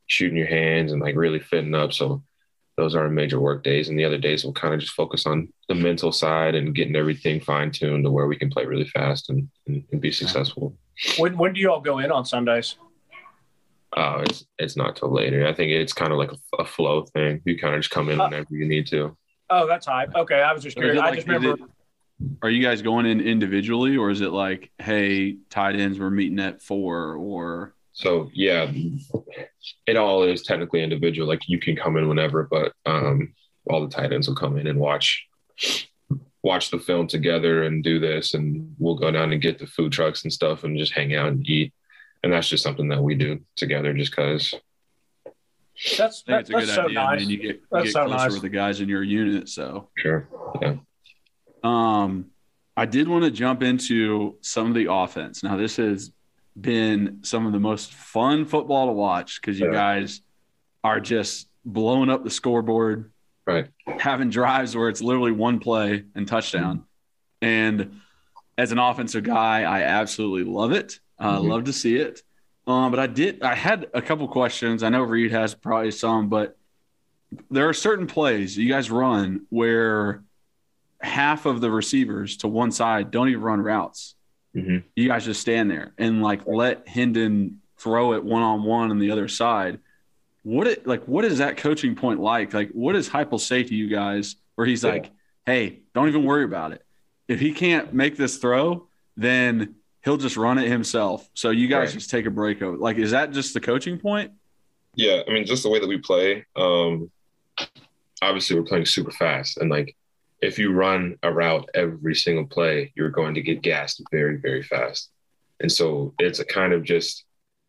shooting your hands and like really fitting up. So those are our major work days. And the other days we'll kind of just focus on the mental side and getting everything fine tuned to where we can play really fast and, and, and be successful. When when do you all go in on Sundays? Oh, it's it's not till later. I think it's kind of like a, a flow thing. You kind of just come in whenever you need to. Oh, that's hype. Okay, I was just curious. Like, I just remember. it, are you guys going in individually, or is it like, hey, tight ends, we're meeting at four, or? So yeah, it all is technically individual. Like you can come in whenever, but um, all the tight ends will come in and watch watch the film together and do this, and we'll go down and get the food trucks and stuff and just hang out and eat. And that's just something that we do together just because. That's, I think it's a that's good so idea. nice. I mean, you get, you That's get so closer nice. with the guys in your unit. So sure. Yeah. Um, I did want to jump into some of the offense. Now, this has been some of the most fun football to watch because you Yeah. guys are just blowing up the scoreboard, right? Having drives where it's literally one play and touchdown. And as an offensive guy, I absolutely love it. I uh, Mm-hmm. love to see it. Um, but I did. I had a couple questions. I know Reed has probably some, but there are certain plays you guys run where half of the receivers to one side don't even run routes. Mm-hmm. You guys just stand there and like let Hendon throw it one on one on the other side. What it like? What is that coaching point like? Like, what does Heupel say to you guys where he's Yeah. like, "Hey, don't even worry about it. If he can't make this throw, then he'll just run it himself. So you guys Right. just take a break over." Like, is that just the coaching point? Yeah, I mean, just the way that we play. Um, obviously, we're playing super fast, and like, if you run a route every single play, you're going to get gassed very, very fast. And so it's a kind of just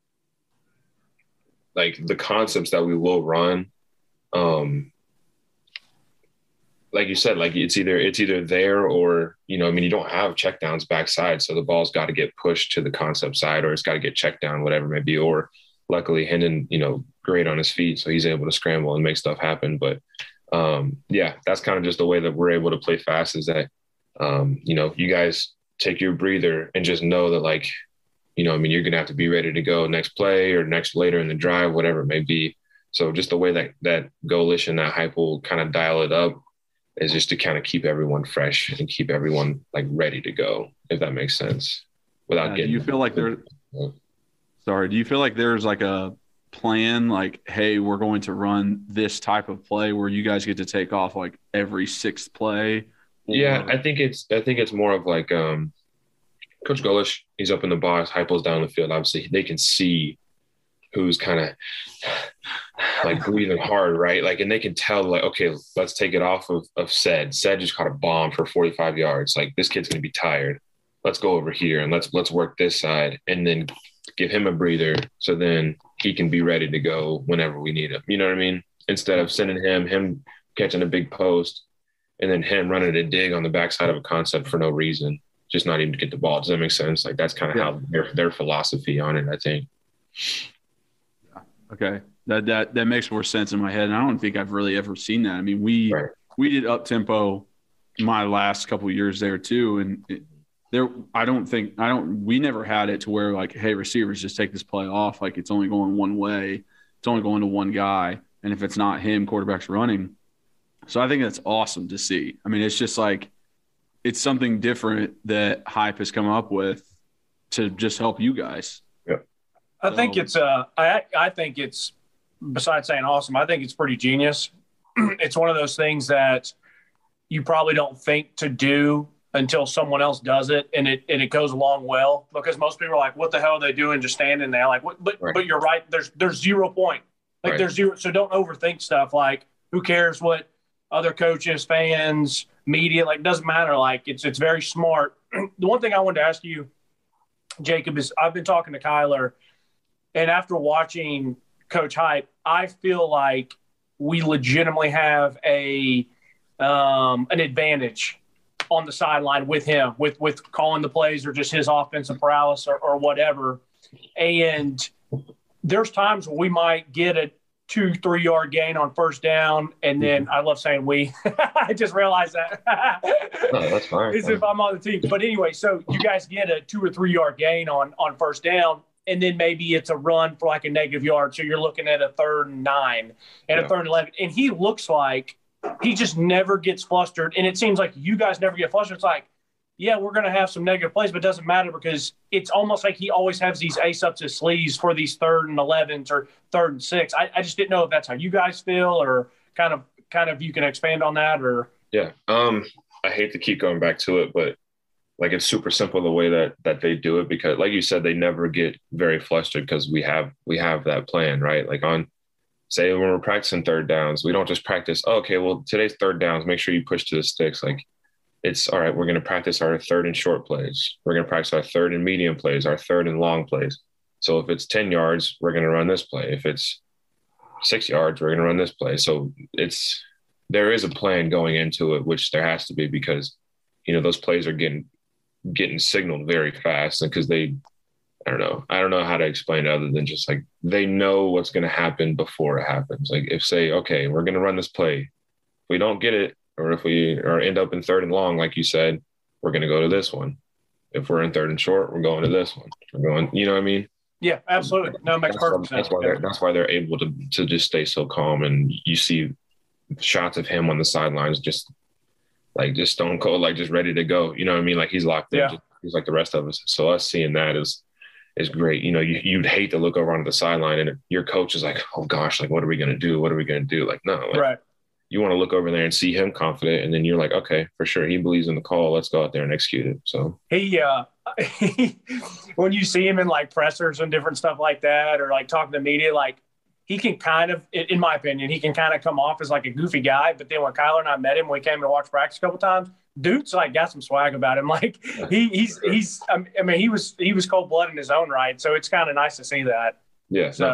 like the concepts that we will run. Um, like you said, like it's either it's either there or, you know, I mean, you don't have checkdowns backside, so the ball's got to get pushed to the concept side, or it's got to get checked down, whatever it may be. Or luckily, Hendon, you know, great on his feet, so he's able to scramble and make stuff happen. But um, yeah, that's kind of just the way that we're able to play fast. Is that um, you know, you guys take your breather and just know that, like, you know, I mean, you're gonna have to be ready to go next play or next later in the drive, whatever it may be. So just the way that that Goalish, that Hype will kind of dial it up is just to kind of keep everyone fresh and keep everyone like ready to go, if that makes sense. Without Yeah, getting, do you feel like there? Sorry, do you feel like there's like a plan, like, hey, we're going to run this type of play where you guys get to take off like every sixth play? Or... Yeah, I think it's I think it's more of like um, Coach Goalish, he's up in the box, Heupel's down the field. Obviously, they can see who's kind of like breathing hard, right? Like, and they can tell, like, okay, let's take it off of, of Sed. Sed just caught a bomb for forty-five yards. Like, this kid's going to be tired. Let's go over here and let's let's work this side, and then give him a breather so then he can be ready to go whenever we need him. You know what I mean? Instead of sending him, him catching a big post, and then him running a dig on the backside of a concept for no reason, just not even to get the ball. Does that make sense? Like, that's kind of Yeah. how their, their philosophy on it, I think. Okay, that that that makes more sense in my head, and I don't think I've really ever seen that. I mean, we Right. we did up tempo my last couple of years there too, and it, there I don't think I don't we never had it to where like, hey, receivers, just take this play off, like it's only going one way, it's only going to one guy, and if it's not him, quarterback's running. So I think that's awesome to see. I mean, it's just like it's something different that Hype has come up with to just help you guys. I think So- it's uh I I think it's, besides saying awesome, I think it's pretty genius. It's one of those things that you probably don't think to do until someone else does it, and it and it goes along well, because most people are like, what the hell are they doing just standing there? Like, what, but Right. but you're right, there's there's zero point. Like Right. there's zero, so don't overthink stuff. Like, who cares what other coaches, fans, media, like, doesn't matter. Like, it's it's very smart. The one thing I wanted to ask you, Jacob, is I've been talking to Kyler, and after watching Coach Hype, I feel like we legitimately have a um, an advantage on the sideline with him, with with calling the plays or just his offensive prowess or, or whatever. And there's times where we might get a two, three yard gain on first down, and then I love saying we. I just realized that. No, that's fine. As if I'm on the team. But anyway, so you guys get a two or three yard gain on on first down, and then maybe it's a run for like a negative yard. So you're looking at a third and nine and yeah. a third and eleven. And he looks like he just never gets flustered. And it seems like you guys never get flustered. It's like, yeah, we're going to have some negative plays, but it doesn't matter because it's almost like he always has these ace ups his sleeves for these third and elevens or third and six. I, I just didn't know if that's how you guys feel or kind of, kind of you can expand on that or. Yeah. Um, I hate to keep going back to it, but like it's super simple the way that that they do it because like you said, they never get very flustered because we have we have that plan, right? Like on say when we're practicing third downs, we don't just practice, oh, okay, well, today's third downs, make sure you push to the sticks. Like it's all right, we're going to practice our third and short plays. We're going to practice our third and medium plays, our third and long plays. So if it's ten yards, we're going to run this play. If it's six yards, we're going to run this play. So it's there is a plan going into it, which there has to be because, you know, those plays are getting getting signaled very fast and because they, I don't know, I don't know how to explain it other than just like they know what's going to happen before it happens. Like if say, okay, we're going to run this play. If we don't get it, or if we or end up in third and long, like you said, we're going to go to this one. If we're in third and short, we're going to this one. We're going, you know what I mean? Yeah, absolutely. No, it makes that's perfect why, sense. That's why, they're, that's why they're able to to just stay so calm. And you see shots of him on the sidelines, just like just stone cold, like just ready to go. You know what I mean? Like he's locked in. Yeah. Just, he's like the rest of us. So us seeing that is is great. You know, you, you'd hate to look over onto the sideline and your coach is like, oh gosh, like what are we going to do? What are we going to do? Like, no, like, right. You want to look over there and see him confident. And then you're like, okay, for sure. He believes in the call. Let's go out there and execute it. So he, uh, he, when you see him in like pressers and different stuff like that, or like talking to media, like he can kind of, in my opinion, he can kind of come off as like a goofy guy. But then when Kyler and I met him, we came to watch practice a couple times. Dude's like got some swag about him. Like he, he's, he's, I mean, he was, he was cold blooded in his own right. So it's kind of nice to see that. Yeah. So, I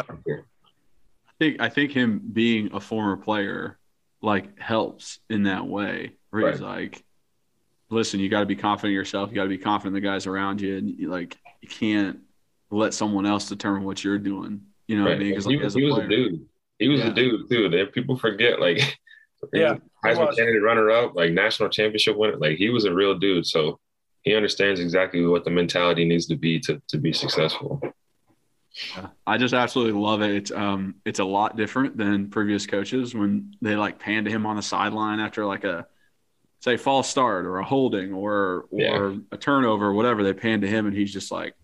think, I think him being a former player like helps in that way where right. he's like, listen, you got to be confident in yourself. You got to be confident in the guys around you. And you, like, you can't let someone else determine what you're doing. You know right. what I mean? Because he, like, as he a was player, a dude. He was yeah. a dude too. That people forget. Like, yeah, Heisman candidate runner up, like national championship winner. Like he was a real dude. So he understands exactly what the mentality needs to be to to be successful. Yeah, I just absolutely love it. It's um, it's a lot different than previous coaches when they like pan to him on the sideline after like a say false start or a holding or or yeah. a turnover or whatever. They pan to him and he's just like,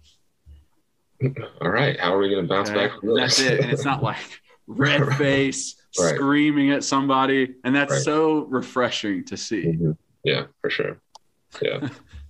all right, how are we going to bounce okay, back from this? That's it. And it's not like red right. face right. screaming at somebody, and that's right. so refreshing to see. Mm-hmm. Yeah, for sure. Yeah.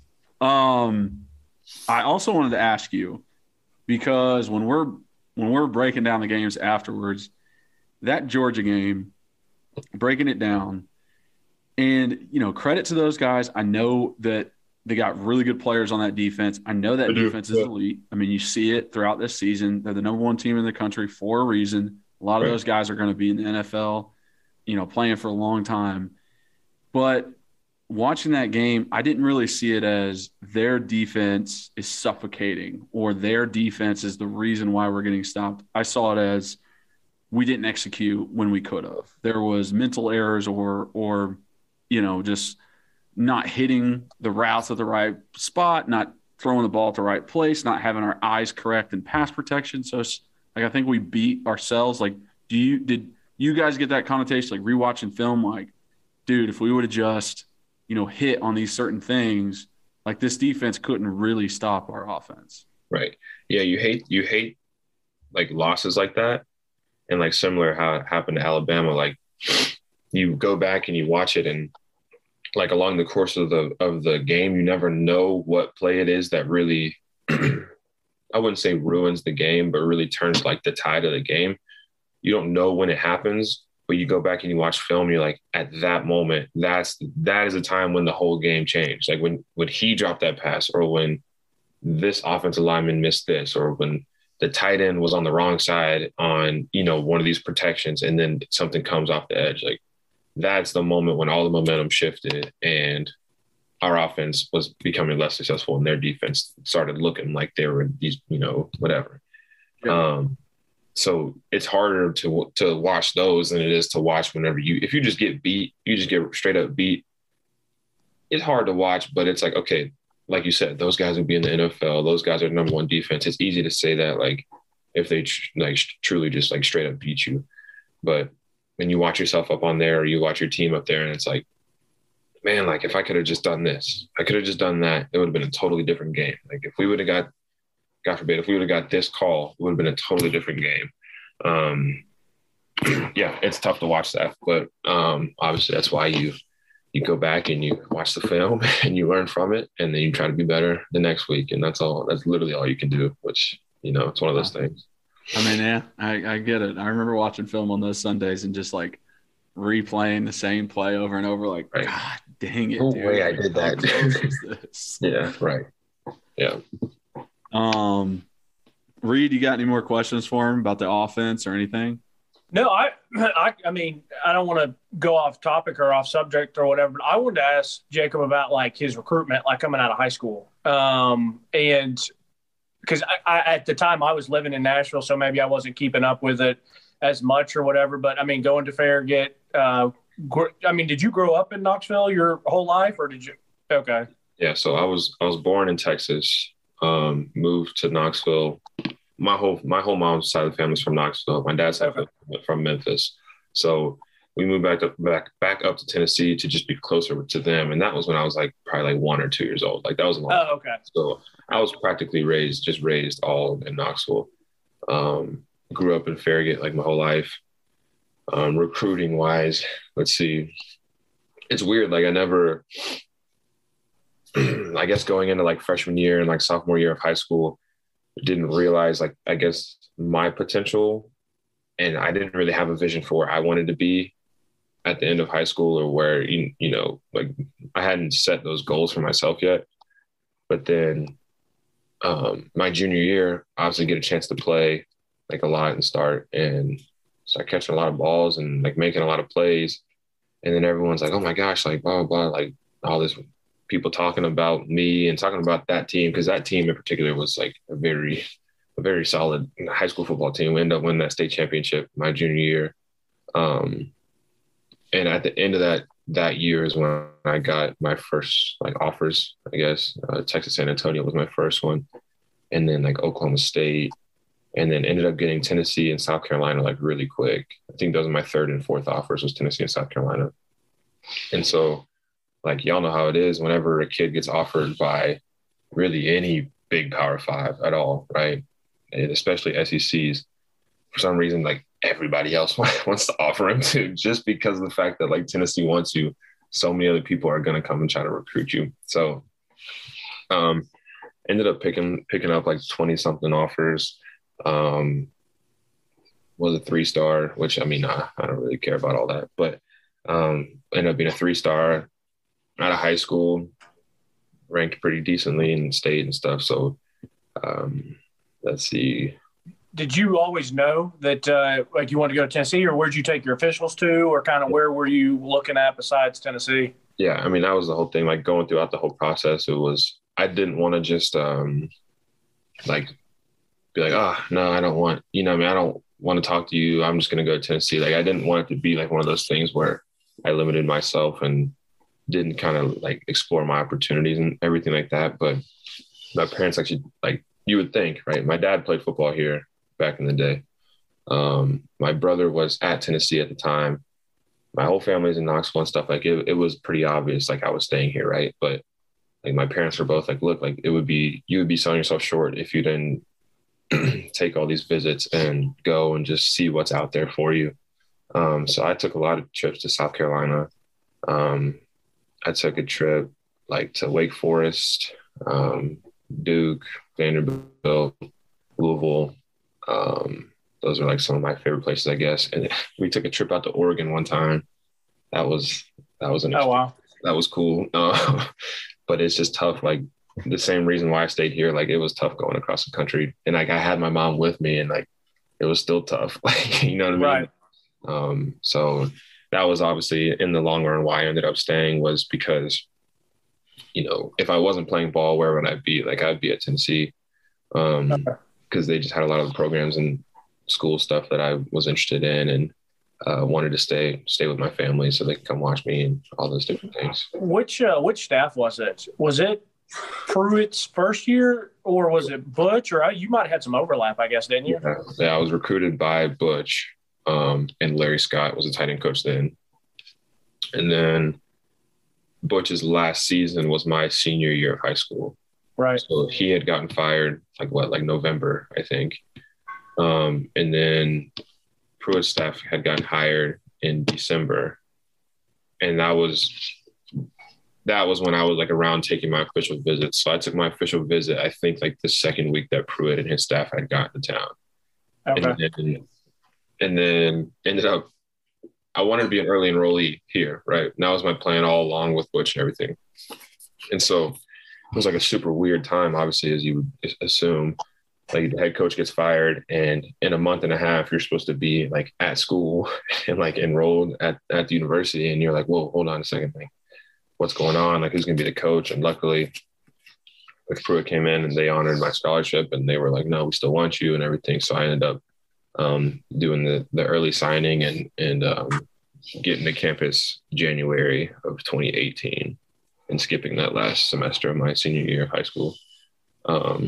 um, I also wanted to ask you. Because when we're when we're breaking down the games afterwards, that Georgia game, breaking it down, and you know, credit to those guys. I know that they got really good players on that defense. I know that I defense do. is elite. I mean, you see it throughout this season. They're the number one team in the country for a reason. A lot of right. those guys are going to be in the N F L, you know, playing for a long time. But watching that game, I didn't really see it as their defense is suffocating or their defense is the reason why we're getting stopped. I saw it as we didn't execute when we could have. There was mental errors or, or you know, just not hitting the routes at the right spot, not throwing the ball at the right place, not having our eyes correct in pass protection. So it's like I think we beat ourselves. Like, do you did you guys get that connotation, like rewatching film, like, dude, if we would have just – you know, hit on these certain things, like this defense couldn't really stop our offense. Right. Yeah. You hate, you hate like losses like that. And like similar how it happened to Alabama, like you go back and you watch it and like along the course of the, of the game, you never know what play it is that really, I wouldn't say ruins the game, but really turns like the tide of the game. You don't know when it happens. But you go back and you watch film, you're like, at that moment, that's that is a time when the whole game changed. Like when when he dropped that pass, or when this offensive lineman missed this, or when the tight end was on the wrong side on, you know, one of these protections, and then something comes off the edge. Like that's the moment when all the momentum shifted and our offense was becoming less successful and their defense started looking like they were these, you know, whatever. Yeah. Um, So it's harder to to watch those than it is to watch whenever you – if you just get beat, you just get straight up beat, it's hard to watch, but it's like, okay, like you said, those guys would be in the N F L. Those guys are number one defense. It's easy to say that, like, if they tr- like truly just like straight up beat you. But when you watch yourself up on there, or you watch your team up there, and it's like, man, like if I could have just done this, I could have just done that, it would have been a totally different game. Like if we would have got, God forbid, if we would have got this call, it would have been a totally different game. Um, yeah, it's tough to watch that, but um, obviously that's why you you go back and you watch the film and you learn from it, and then you try to be better the next week, and that's all. That's literally all you can do. Which, you know, it's one of those things. I mean, yeah, I, I get it. I remember watching film on those Sundays and just like replaying the same play over and over. Like, right. God dang it, No dude! way I Like, did how that. close is this? Yeah, right. Yeah. Um, Reed, you got any more questions for him about the offense or anything? No, I, I, I mean, I don't want to go off topic or off subject or whatever, but I wanted to ask Jacob about like his recruitment, like coming out of high school. Um, and because I, I, at the time I was living in Nashville, so maybe I wasn't keeping up with it as much or whatever, but I mean, going to Farragut, uh, gr- I mean, did you grow up in Knoxville your whole life or did you? Okay. Yeah. So I was, I was born in Texas, um, moved to Knoxville. My whole, my whole mom's side of the family is from Knoxville. My dad's side Okay. from Memphis. So we moved back up, back, back up to Tennessee to just be closer to them. And that was when I was like, probably like one or two years old. Like that was a long time. Oh, okay. So I was practically raised, just raised all in Knoxville. Um, grew up in Farragut like my whole life. Um, recruiting wise, let's see. It's weird. Like I never, I guess going into like freshman year and like sophomore year of high school, didn't realize like, I guess my potential, and I didn't really have a vision for where I wanted to be at the end of high school, or where, you, you know, like I hadn't set those goals for myself yet. But then um, my junior year, obviously get a chance to play like a lot and start and start catching a lot of balls and like making a lot of plays. And then everyone's like, oh my gosh, like blah, blah, blah, like all this people talking about me and talking about that team. Cause that team in particular was like a very, a very solid high school football team. We ended up winning that state championship my junior year. Um, and at the end of that, that year is when I got my first like offers, I guess. uh, Texas San Antonio was my first one. And then like Oklahoma State, and then ended up getting Tennessee and South Carolina like really quick. I think those are my third and fourth offers, was Tennessee and South Carolina. And so like, y'all know how it is whenever a kid gets offered by really any big Power Five at all, right? And especially S E Cs, for some reason, like everybody else wants to offer him to, just because of the fact that like Tennessee wants you, so many other people are going to come and try to recruit you. So um, ended up picking, picking up like twenty something offers. Um, was a three-star, which I mean, I, I don't really care about all that, but um, ended up being a three-star out of high school, ranked pretty decently in state and stuff. So um, let's see. Did you always know that uh, like you wanted to go to Tennessee, or where'd you take your officials to, or kind of where were you looking at besides Tennessee? Yeah, I mean, that was the whole thing. Like going throughout the whole process, it was, I didn't want to just um, like be like, oh, no, I don't want, you know what I mean? I don't want to talk to you. I'm just going to go to Tennessee. Like I didn't want it to be like one of those things where I limited myself and didn't kind of like explore my opportunities and everything like that. But my parents actually, like you would think, right? My dad played football here back in the day. Um, my brother was at Tennessee at the time. My whole family's in Knoxville and stuff. Like it, it was pretty obvious, like I was staying here, right? But like my parents were both like, look, like it would be, you would be selling yourself short if you didn't take all these visits and go and just see what's out there for you. Um, so I took a lot of trips to South Carolina. Um, I took a trip like to Wake Forest, um, Duke, Vanderbilt, Louisville. Um, those are like some of my favorite places, I guess. And we took a trip out to Oregon one time. That was, that was an, oh, wow. That was cool. Uh, but it's just tough. Like the same reason why I stayed here, like it was tough going across the country. And like I had my mom with me and like, it was still tough. Like, you know what I mean? Right. Um, so that was obviously in the long run why I ended up staying, was because, you know, if I wasn't playing ball, where would I be? Like I'd be at Tennessee, um, because they just had a lot of the programs and school stuff that I was interested in, and uh, wanted to stay stay with my family so they could come watch me and all those different things. Which uh, which staff was it? Was it Pruitt's first year, or was it Butch? Or you might have had some overlap, I guess, didn't you? Yeah, yeah I was recruited by Butch, um, and Larry Scott was a tight end coach then. And then Butch's last season was my senior year of high school. Right. So he had gotten fired, like what, like November, I think. Um, and then Pruitt's staff had gotten hired in December. And that was that was when I was like around taking my official visit. So I took my official visit, I think like the second week that Pruitt and his staff had gotten to town. Okay. And then, and then ended up, I wanted to be an early enrollee here, right? And that was my plan all along with Butch and everything. And so it was like a super weird time, obviously, as you would assume. Like the head coach gets fired, and in a month and a half, you're supposed to be like at school and like enrolled at, at the university. And you're like, whoa, hold on a second. Like, what's going on? Like, who's going to be the coach? And luckily, like Pruitt came in and they honored my scholarship, and they were like, no, we still want you and everything. So I ended up um, doing the, the early signing and, and um, getting to campus January of twenty eighteen and skipping that last semester of my senior year of high school. Um,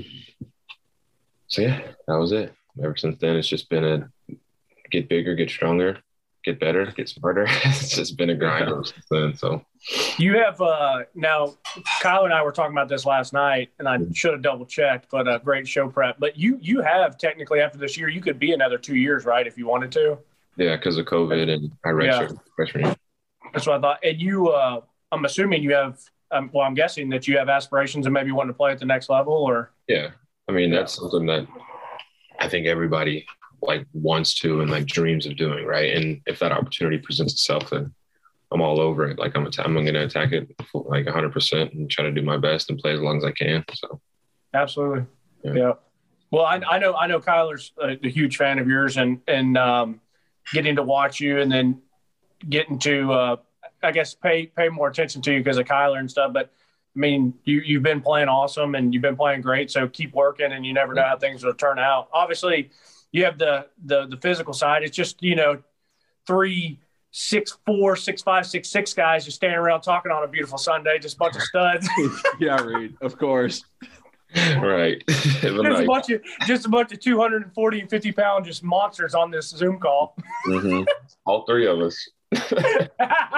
So, yeah, that was it. Ever since then, it's just been a get bigger, get stronger, get better, get smarter. It's just been a grind ever since then. So, you have uh, now, Kyle and I were talking about this last night, and I should have double checked, but uh, great show prep. But you you have technically after this year, you could be another two years, right, if you wanted to? Yeah, because of COVID and I redshirted yeah. freshman year. That's what I thought. And you, uh, I'm assuming you have, um, well, I'm guessing that you have aspirations and maybe want to play at the next level, or? Yeah. I mean, that's something that I think everybody like wants to and like dreams of doing, right? And if that opportunity presents itself, then I'm all over it. Like I'm, att- I'm going to attack it like one hundred percent and try to do my best and play as long as I can. So, absolutely, yeah. yeah. Well, I, I know I know Kyler's a, a huge fan of yours, and and um, getting to watch you, and then getting to uh, I guess pay pay more attention to you because of Kyler and stuff, but. I mean, you, you've been playing awesome and you've been playing great, so keep working and you never know how things will turn out. Obviously, you have the the the physical side. It's just, you know, three, six, four, six, five, six, six guys just standing around talking on a beautiful Sunday, just a bunch of studs. Yeah, Reed, of course. Right. just, a bunch of, just a bunch of two hundred forty and fifty pound just monsters on this Zoom call. Mm-hmm. All three of us. Hey,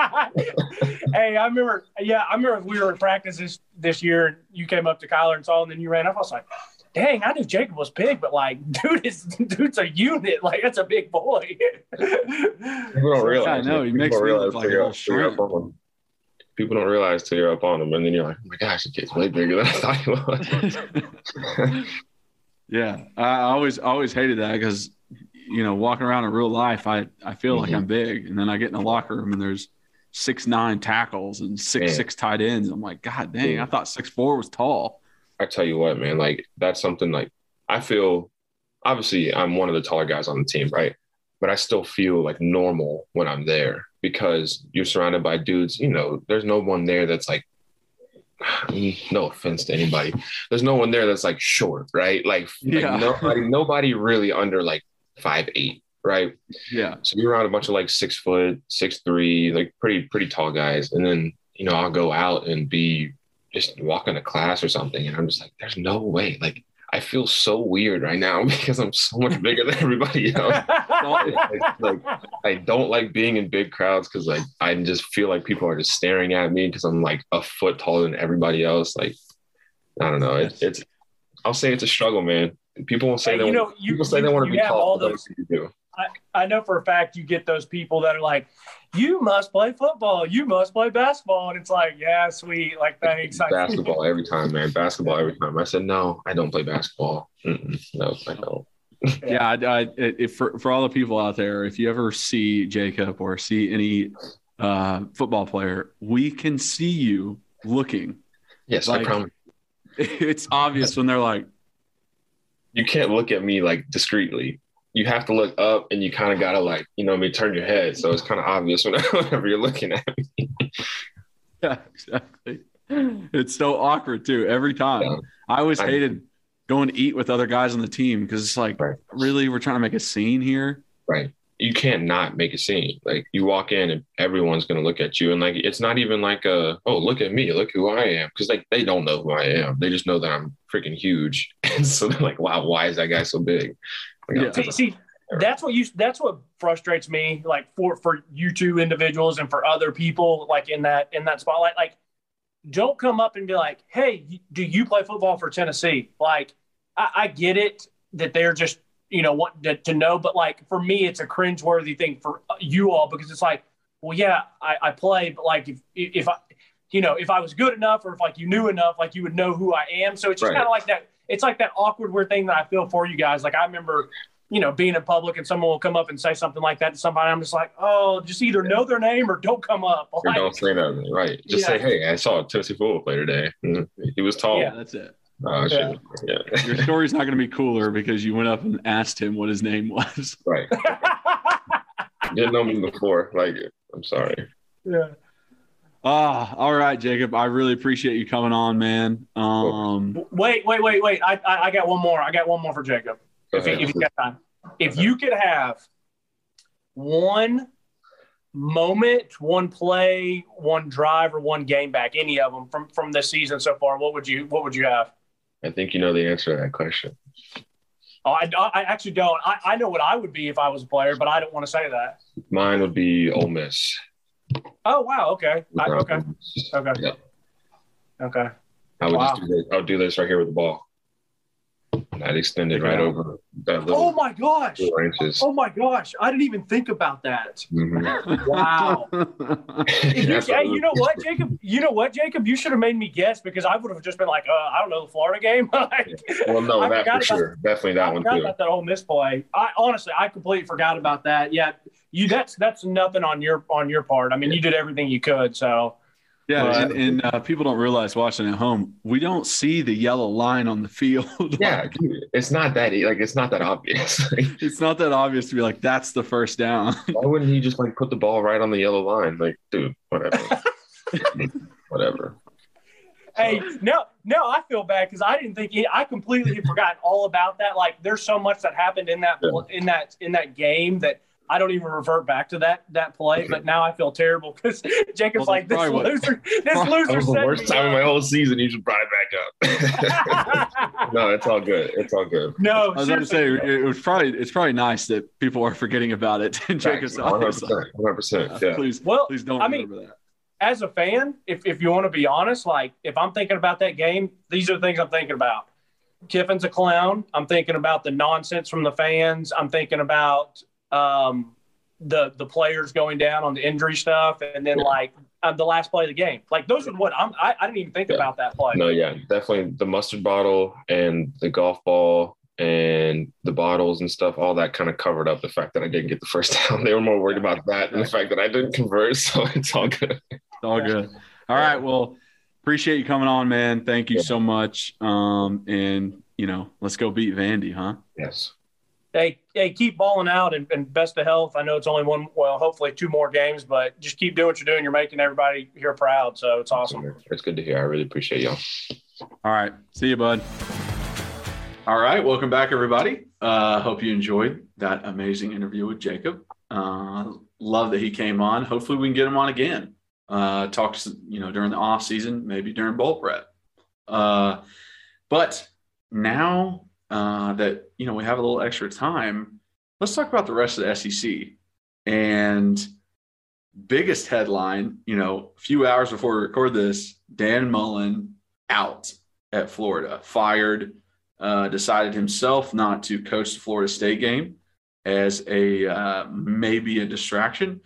I remember. Yeah, I remember we were in practice this, this year. And you came up to Kyler and saw, and then you ran up. I was like, "Dang, I knew Jacob was big, but like, dude, is dude's a unit. Like, that's a big boy." People don't realize. I know he makes me look like a little shrimp. People don't realize till you're up on him, and then you're like, "Oh my gosh, he gets way bigger than I thought he was." Yeah, I always always hated that because. You know, walking around in real life, I, I feel mm-hmm. like I'm big. And then I get in the locker room and there's six nine tackles and six man. six tight ends. I'm like, God dang, yeah. I thought six four was tall. I tell you what, man, like that's something like I feel obviously I'm one of the taller guys on the team, right? But I still feel like normal when I'm there because you're surrounded by dudes, you know, there's no one there that's like, no offense to anybody. There's no one there that's like short, right? Like, yeah. like nobody, nobody really under like five eight, right? Yeah. So you're around a bunch of like six foot, six three, like pretty pretty tall guys, and then you know I'll go out and be just walking to class or something, and I'm just like, there's no way. Like I feel so weird right now because I'm so much bigger than everybody else. Like I don't like being in big crowds because like I just feel like people are just staring at me because I'm like a foot taller than everybody else. Like I don't know. It, it's I'll say it's a struggle, man. People won't say hey, they you know, you, people say you, they want to be tall. All those, you do. I, I know for a fact you get those people that are like, you must play football, you must play basketball, and it's like, yeah, sweet, like thanks. Basketball every time, man. Basketball every time. I said no, I don't play basketball. Mm-mm. No, I don't. Yeah, I, I, if for for all the people out there, if you ever see Jacob or see any uh, football player, we can see you looking. Yes, like, I promise. It's obvious when they're like. You can't look at me like discreetly. You have to look up and you kind of got to like, you know, I mean, turn your head. So it's kind of obvious whenever you're looking at me. Yeah, exactly. It's so awkward too. Every time. Yeah. I always I, hated going to eat with other guys on the team because it's like, right. really, we're trying to make a scene here. Right. you can't not make a scene. Like you walk in and everyone's going to look at you. And like, it's not even like a, oh, look at me, look who I am. Cause like, they don't know who I am. They just know that I'm freaking huge. And so they're like, wow, why is that guy so big? Like, yeah. See, see, that's what you, that's what frustrates me. Like for, for you two individuals and for other people, like in that, in that spotlight, like don't come up and be like, hey, do you play football for Tennessee? Like, I, I get it that they're just, you know, want to, to know. But like for me, it's a cringeworthy thing for you all because it's like, well, yeah, I, I play, but like if if I, you know, if I was good enough or if like you knew enough, like you would know who I am. So it's just Right. kind of like that. It's like that awkward weird thing that I feel for you guys. Like I remember, you know, being in public and someone will come up and say something like that to somebody. I'm just like, oh, just either know their name or don't come up. Or Like, don't say nothing. Right. Just Yeah. say, hey, I saw a Tennessee football player today. Mhm. He was tall. Yeah. That's it. Oh, Yeah. shit. Yeah. Your story's not going to be cooler because you went up and asked him what his name was. Right. Didn't know me before. Like, I'm sorry. yeah. Ah, all right, Jacob. I really appreciate you coming on, man. Um, Wait, wait, wait, wait. I, I I got one more. I got one more for Jacob. Go If, you, ahead. if you got time. If you could have one moment, one play, one drive, or one game back, any of them from, from this season so far, what would you what would you have? I think you know the answer to that question. Oh, I, I actually don't. I, I know what I would be if I was a player, but I don't want to say that. Mine would be Ole Miss. Oh, wow. Okay. I, okay. Okay. Yeah. Okay. I would Wow. just do this. I would do this right here with the ball. And I'd extend it right over that little Oh, my gosh. four inches. Oh, my gosh. I didn't even think about that. Mhm. Wow. If you, That's hey, what you know what, Jacob? You know what, Jacob? You should have made me guess because I would have just been like, uh, I don't know, the Florida game. Like, Well, no, I that forgot for about- sure. Definitely that I one forgot too. about that Ole Miss play. I honestly, I completely forgot about that. Yeah, you. That's that's nothing on your on your part. I mean, you did everything you could. So yeah, But- and, and uh, people don't realize watching at home, we don't see the yellow line on the field. Yeah, Like, dude, it's not that e- like it's not that obvious. it's not that obvious to be like, that's the first down. Why wouldn't he just like put the ball right on the yellow line? Like, dude, whatever. Whatever. hey, no, no, I feel bad because I didn't think I completely had forgotten all about that. Like, there's so much that happened in that Yeah. in that in that game that I don't even revert back to that that play. But now I feel terrible because Jacob's Well, like this that's probably what- loser. This That loser That was the set worst me time of my up. whole season. You should brought it back up. No, it's all good. It's all good. No, I was about to say, seriously. it was probably it's probably nice that people are forgetting about it. And Jacob's one hundred obvious. percent. one hundred percent. Yeah. Please, Well, please don't I mean, remember that. as a fan, if, if you want to be honest, like if I'm thinking about that game, these are the things I'm thinking about. Kiffin's a clown. I'm thinking about the nonsense from the fans. I'm thinking about um, the the players going down on the injury stuff, and then Yeah. like uh, the last play of the game. Like those are what I'm. I, I didn't even think Yeah. about that play. No, yeah, definitely the mustard bottle and the golf ball and the bottles and stuff, all that kind of covered up the fact that I didn't get the first down. They were more worried about that than the fact that I didn't convert, so it's all good. It's all good. All right. Well, appreciate you coming on, man. Thank you Yeah. so much. Um, and you know, let's go beat Vandy, huh? Yes. Hey, hey, keep balling out and, and best of health. I know it's only one, well, hopefully two more games, but just keep doing what you're doing. You're making everybody here proud, so it's awesome. It's good to hear. I really appreciate y'all. All right. See you, bud. All right, welcome back, everybody. Uh, hope you enjoyed that amazing interview with Jacob. Uh, love that he came on. Hopefully, we can get him on again. Uh, talks, you know, during the off season, maybe during bowl prep. Uh, but now uh, that you know we have a little extra time, let's talk about the rest of the S E C. And biggest headline, you know, a few hours before we record this, Dan Mullen out at Florida, fired. Uh, decided himself not to coach the Florida State game as a uh, maybe a distraction.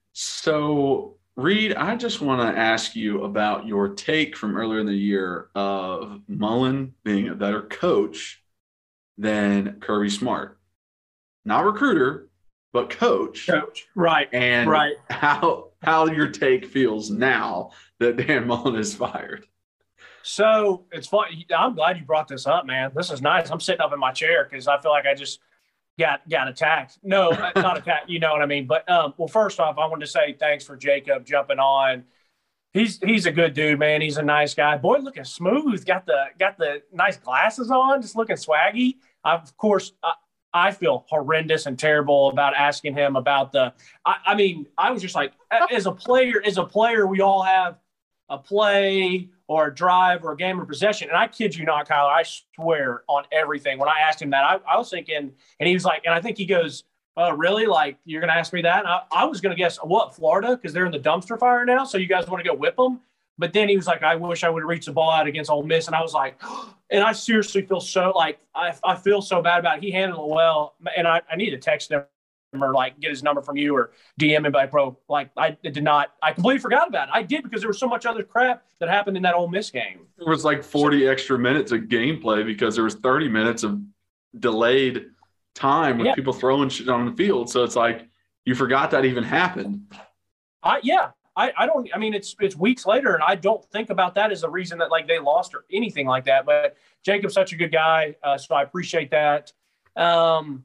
So, Reed, I just want to ask you about your take from earlier in the year of Mullen being a better coach than Kirby Smart. Not recruiter, but coach. Coach. Right. And Right. how how your take feels now that Dan Mullen is fired. So it's fun. I'm glad you brought this up, man. This is nice. I'm sitting up in my chair because I feel like I just got got attacked. No, not attacked. You know what I mean? But um, well, first off, I wanted to say thanks for Jacob jumping on. He's he's a good dude, man. He's a nice guy. Boy, looking smooth. Got the got the nice glasses on. Just looking swaggy. I, of course, I, I feel horrendous and terrible about asking him about the I, I mean, I was just like, as a player, as a player, we all have a play or a drive or a game of possession. And I kid you not, Kyler, I swear on everything. When I asked him that, I, I was thinking, and he was like, and I think he goes, oh, really? Like, you're going to ask me that? And I, I was going to guess, what, Florida? Because they're in the dumpster fire now, so you guys want to go whip them? But then he was like, I wish I would have reached the ball out against Ole Miss. And I was like, and I seriously feel so like I, I feel so bad about it. He handled it well. And I, I need to text him or like get his number from you or D M him by pro. Like I did not, I completely forgot about it. I did because there was so much other crap that happened in that Ole Miss game. There was like forty extra minutes of gameplay because there was thirty minutes of delayed time with yeah. people throwing shit on the field. So it's like you forgot that even happened. I, yeah. I, I don't – I mean, it's it's weeks later, and I don't think about that as a reason that, like, they lost or anything like that. But Jacob's such a good guy, uh, so I appreciate that. Um,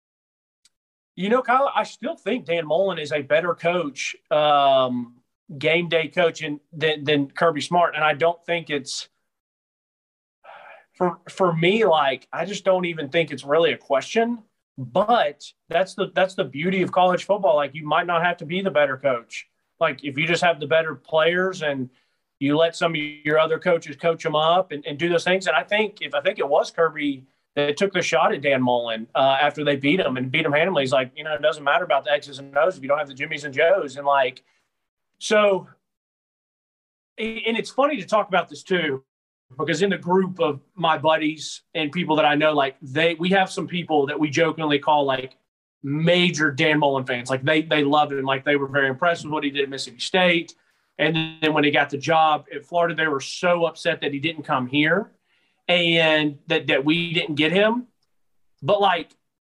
you know, Kyle, I still think Dan Mullen is a better coach, um, game day coach in, than, than Kirby Smart, and I don't think it's for, – for me, like, I just don't even think it's really a question. But that's the that's the beauty of college football. Like, you might not have to be the better coach. Like, if you just have the better players and you let some of your other coaches coach them up and, and do those things. And I think if I think it was Kirby that took the shot at Dan Mullen uh, after they beat him and beat him handily. He's like, you know, it doesn't matter about the X's and O's if you don't have the Jimmies and Joes. And, like, so – and it's funny to talk about this too because in the group of my buddies and people that I know, like, they we have some people that we jokingly call, like, major Dan Mullen fans. Like they they loved him. Like they were very impressed with what he did at Mississippi State. And then when he got the job at Florida, they were so upset that he didn't come here and that, that we didn't get him. But like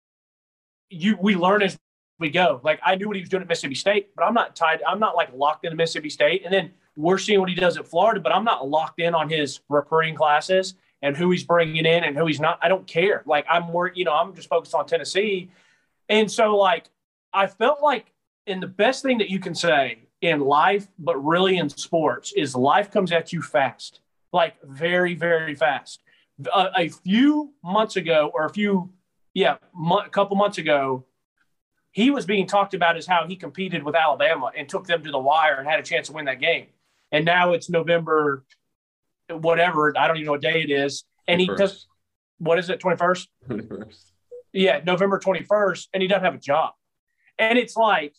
you we learn as we go. Like I knew what he was doing at Mississippi State, but I'm not tied. I'm not like locked into Mississippi State. And then we're seeing what he does at Florida, but I'm not locked in on his recruiting classes and who he's bringing in and who he's not. I don't care. Like I'm more, you know, I'm just focused on Tennessee. And so, like, I felt like, and the best thing that you can say in life, but really in sports, is life comes at you fast, like very, very fast. A, a few months ago, or a few, yeah, mo- a couple months ago, he was being talked about as how he competed with Alabama and took them to the wire and had a chance to win that game. And now it's November, whatever, I don't even know what day it is. And he does, what is it, twenty-first? twenty-first. Yeah, November twenty-first, and he doesn't have a job. And it's like,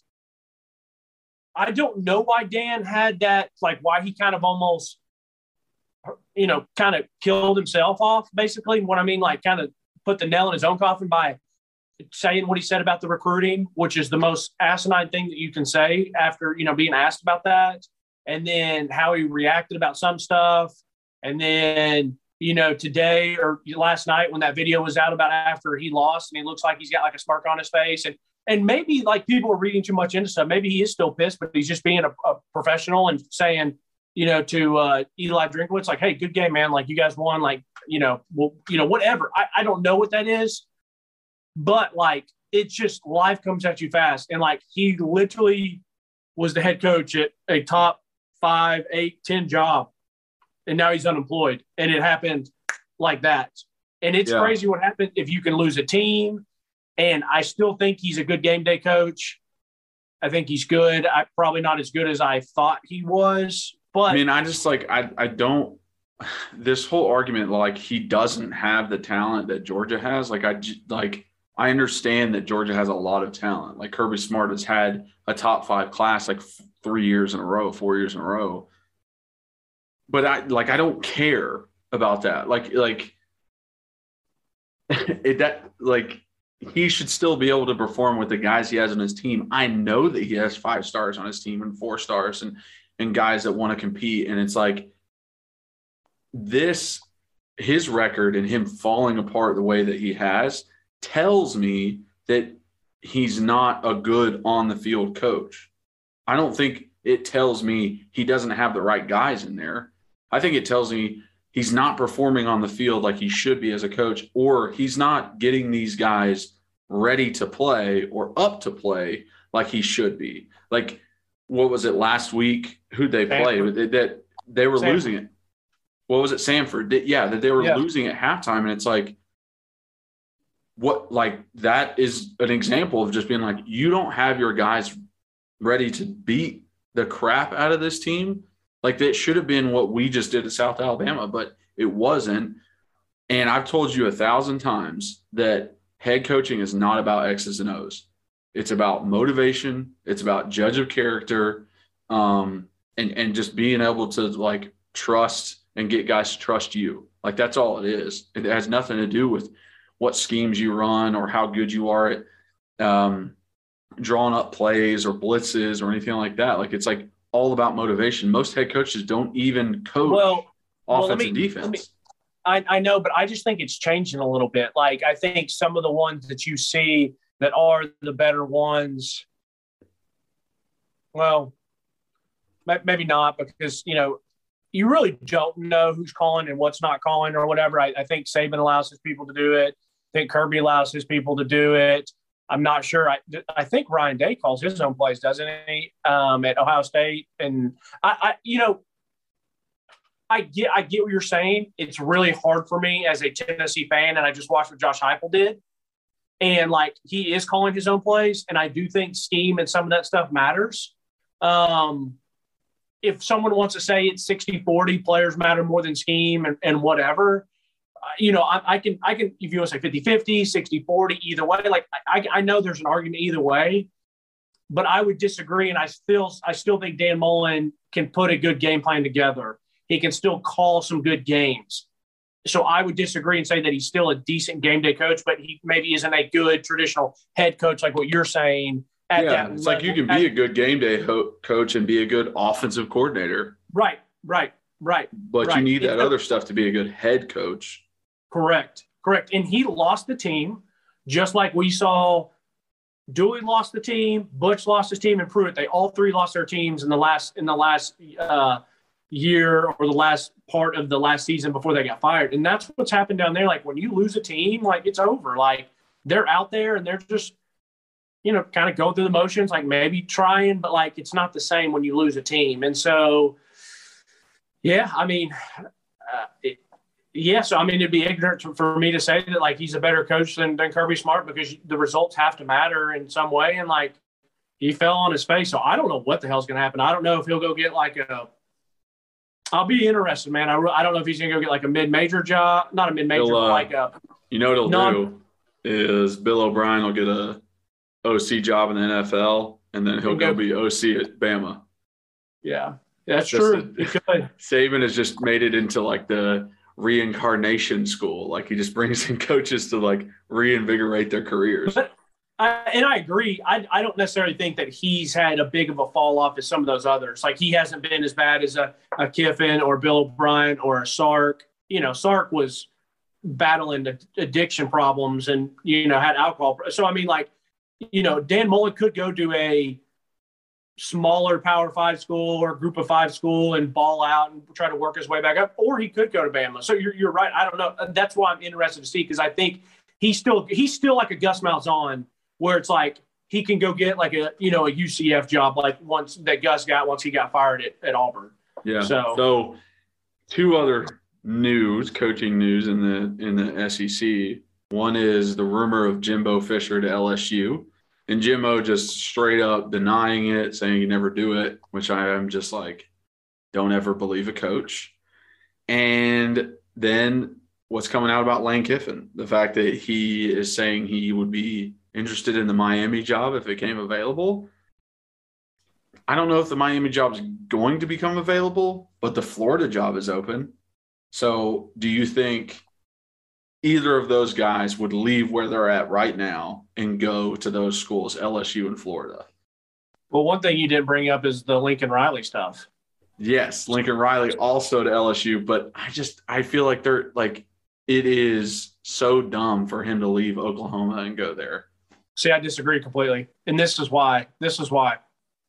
I don't know why Dan had that, like why he kind of almost, you know, kind of killed himself off, basically. What I mean, like kind of put the nail in his own coffin by saying what he said about the recruiting, which is the most asinine thing that you can say after, you know, being asked about that. And then how he reacted about some stuff. And then, you know, today or last night when that video was out about after he lost and he looks like he's got like a smirk on his face and, and maybe like people are reading too much into stuff. Maybe he is still pissed, but he's just being a, a professional and saying, you know, to uh, Eli Drinkwitz, like, hey, good game, man. Like you guys won, like, you know, well, you know, whatever. I, I don't know what that is, but like, it's just life comes at you fast. And like, he literally was the head coach at a top five, eight, ten job. And now he's unemployed. And it happened like that. And it's yeah. crazy what happened if you can lose a team. And I still think he's a good game day coach. I think he's good. I probably not as good as I thought he was. But I mean, I just like, I, I don't, this whole argument, like he doesn't have the talent that Georgia has. Like I like, I understand that Georgia has a lot of talent. Like Kirby Smart has had a top five class, like f- three years in a row, four years in a row. But I like I don't care about that. Like like it that like he should still be able to perform with the guys he has on his team. I know that he has five stars on his team and four stars and and guys that want to compete. And it's like this his record and him falling apart the way that he has tells me that he's not a good on the field coach. I don't think it tells me he doesn't have the right guys in there. I think it tells me he's not performing on the field like he should be as a coach, or he's not getting these guys ready to play or up to play like he should be. Like, what was it last week? Who'd they play? That they, they were Samford. losing it. What was it? Samford. Yeah, that they were yeah. losing at halftime. And it's like, what like that is an example of just being like, you don't have your guys ready to beat the crap out of this team. Like that should have been what we just did at South Alabama, but it wasn't. And I've told you a thousand times that head coaching is not about X's and O's. It's about motivation. It's about judge of character, um, and, and just being able to like trust and get guys to trust you. Like that's all it is. It has nothing to do with what schemes you run or how good you are at um, drawing up plays or blitzes or anything like that. Like it's like all about motivation. Most head coaches don't even coach well, well, offense me, and defense. Me, I, I know, but I just think it's changing a little bit. Like I think some of the ones that you see that are the better ones, well, maybe not, because, you know, you really don't know who's calling and what's not calling or whatever. I, I think Saban allows his people to do it. I think Kirby allows his people to do it. I'm not sure. I, I think Ryan Day calls his own plays, doesn't he, um, at Ohio State? And, I, I, you know, I get I get what you're saying. It's really hard for me as a Tennessee fan, and I just watched what Josh Heupel did. And, like, he is calling his own plays, and I do think scheme and some of that stuff matters. Um, if someone wants to say it's sixty forty, players matter more than scheme and, and whatever, uh, you know, I, I can, I can, if you want to say fifty fifty, sixty forty, either way, like, I, I know there's an argument either way, but I would disagree. And I still, I still think Dan Mullen can put a good game plan together. He can still call some good games. So I would disagree and say that he's still a decent game day coach, but he maybe isn't a good traditional head coach like what you're saying. At yeah, that it's level. like you can be a good game day ho- coach and be a good offensive coordinator. Right, right, right. But right. you need that it's other stuff to be a good head coach. Correct, correct. And he lost the team, just like we saw Dooley lost the team, Butch lost his team, and Pruitt. They all three lost their teams in the last in the last uh, year or the last part of the last season before they got fired. And that's what's happened down there. Like when you lose a team, like it's over. Like they're out there and they're just, you know, kind of going through the motions, like maybe trying, but like it's not the same when you lose a team. And so, yeah, I mean, uh, it, yeah, so I mean, it'd be ignorant to, for me to say that like he's a better coach than, than Kirby Smart, because the results have to matter in some way. And like he fell on his face. So I don't know what the hell's going to happen. I don't know if he'll go get like a, I'll be interested, man. I, I don't know if he's going to go get like a mid-major job, not a mid-major, He'll, uh, but like a, you know what he'll non- do is Bill O'Brien will get a O C job in the N F L, and then he'll go be O C at Bama. Yeah, that's Just true. a, Saban has just made it into like the reincarnation school. Like he just brings in coaches to like reinvigorate their careers. But I, and I agree. I, I don't necessarily think that he's had a big of a fall off as some of those others. Like he hasn't been as bad as a, a Kiffin or Bill O'Brien or a Sark. You know, Sark was battling addiction problems and, you know, had alcohol. So, I mean, like, you know, Dan Mullen could go to a smaller Power Five school or Group of Five school and ball out and try to work his way back up, or he could go to Bama. So you're you're right. I don't know. That's why I'm interested to see, because I think he's still he's still like a Gus Malzahn, where it's like he can go get like a you know a U C F job like once that Gus got once he got fired at, at Auburn. Yeah. So, so two other news, coaching news in the in the S E C. One is the rumor of Jimbo Fisher to L S U. And Jimbo just straight up denying it, saying he never do it, which I am just like, don't ever believe a coach. And then what's coming out about Lane Kiffin, the fact that he is saying he would be interested in the Miami job if it came available. I don't know if the Miami job is going to become available, but the Florida job is open. So do you think either of those guys would leave where they're at right now and go to those schools, L S U and Florida? Well, one thing you didn't bring up is the Lincoln Riley stuff. Yes, Lincoln Riley also to L S U, but I just I feel like they're like it is so dumb for him to leave Oklahoma and go there. See, I disagree completely. And this is why. This is why.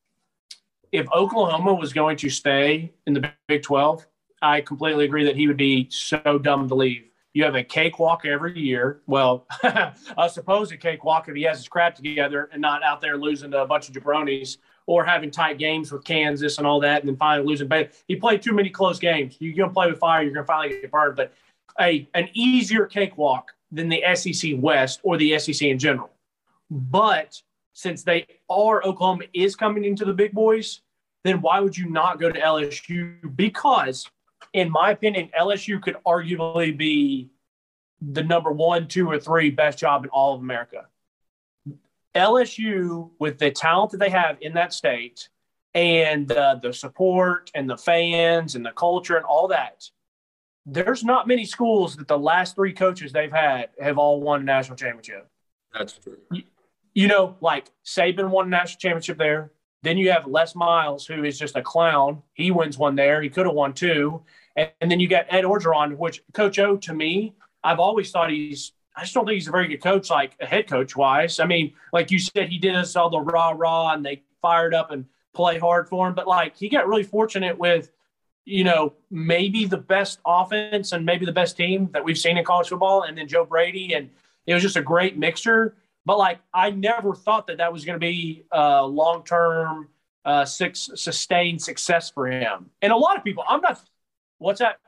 If Oklahoma was going to stay in the Big twelve, I completely agree that he would be so dumb to leave. You have a cakewalk every year. Well, a supposed cakewalk if he has his crap together and not out there losing to a bunch of jabronis or having tight games with Kansas and all that and then finally losing. But he played too many close games. You're going to play with fire, you're going to finally get burned. But a an easier cakewalk than the S E C West or the S E C in general. But since they are, Oklahoma is coming into the big boys, then why would you not go to L S U? Because, in my opinion, L S U could arguably be the number one, two, or three best job in all of America. L S U, with the talent that they have in that state and uh, the support and the fans and the culture and all that, there's not many schools that the last three coaches they've had have all won a national championship. That's true. You, you know, like Saban won a national championship there. Then you have Les Miles, who is just a clown. He wins one there. He could have won two. And, and then you got Ed Orgeron, which Coach O, to me, I've always thought he's – I just don't think he's a very good coach, like a head coach-wise. I mean, like you said, he did us all the rah-rah, and they fired up and play hard for him. But, like, he got really fortunate with – you know, maybe the best offense and maybe the best team that we've seen in college football, and then Joe Brady, and it was just a great mixture. But, like, I never thought that that was going to be a long-term, uh, six, sustained success for him. And a lot of people, I'm not – what's that?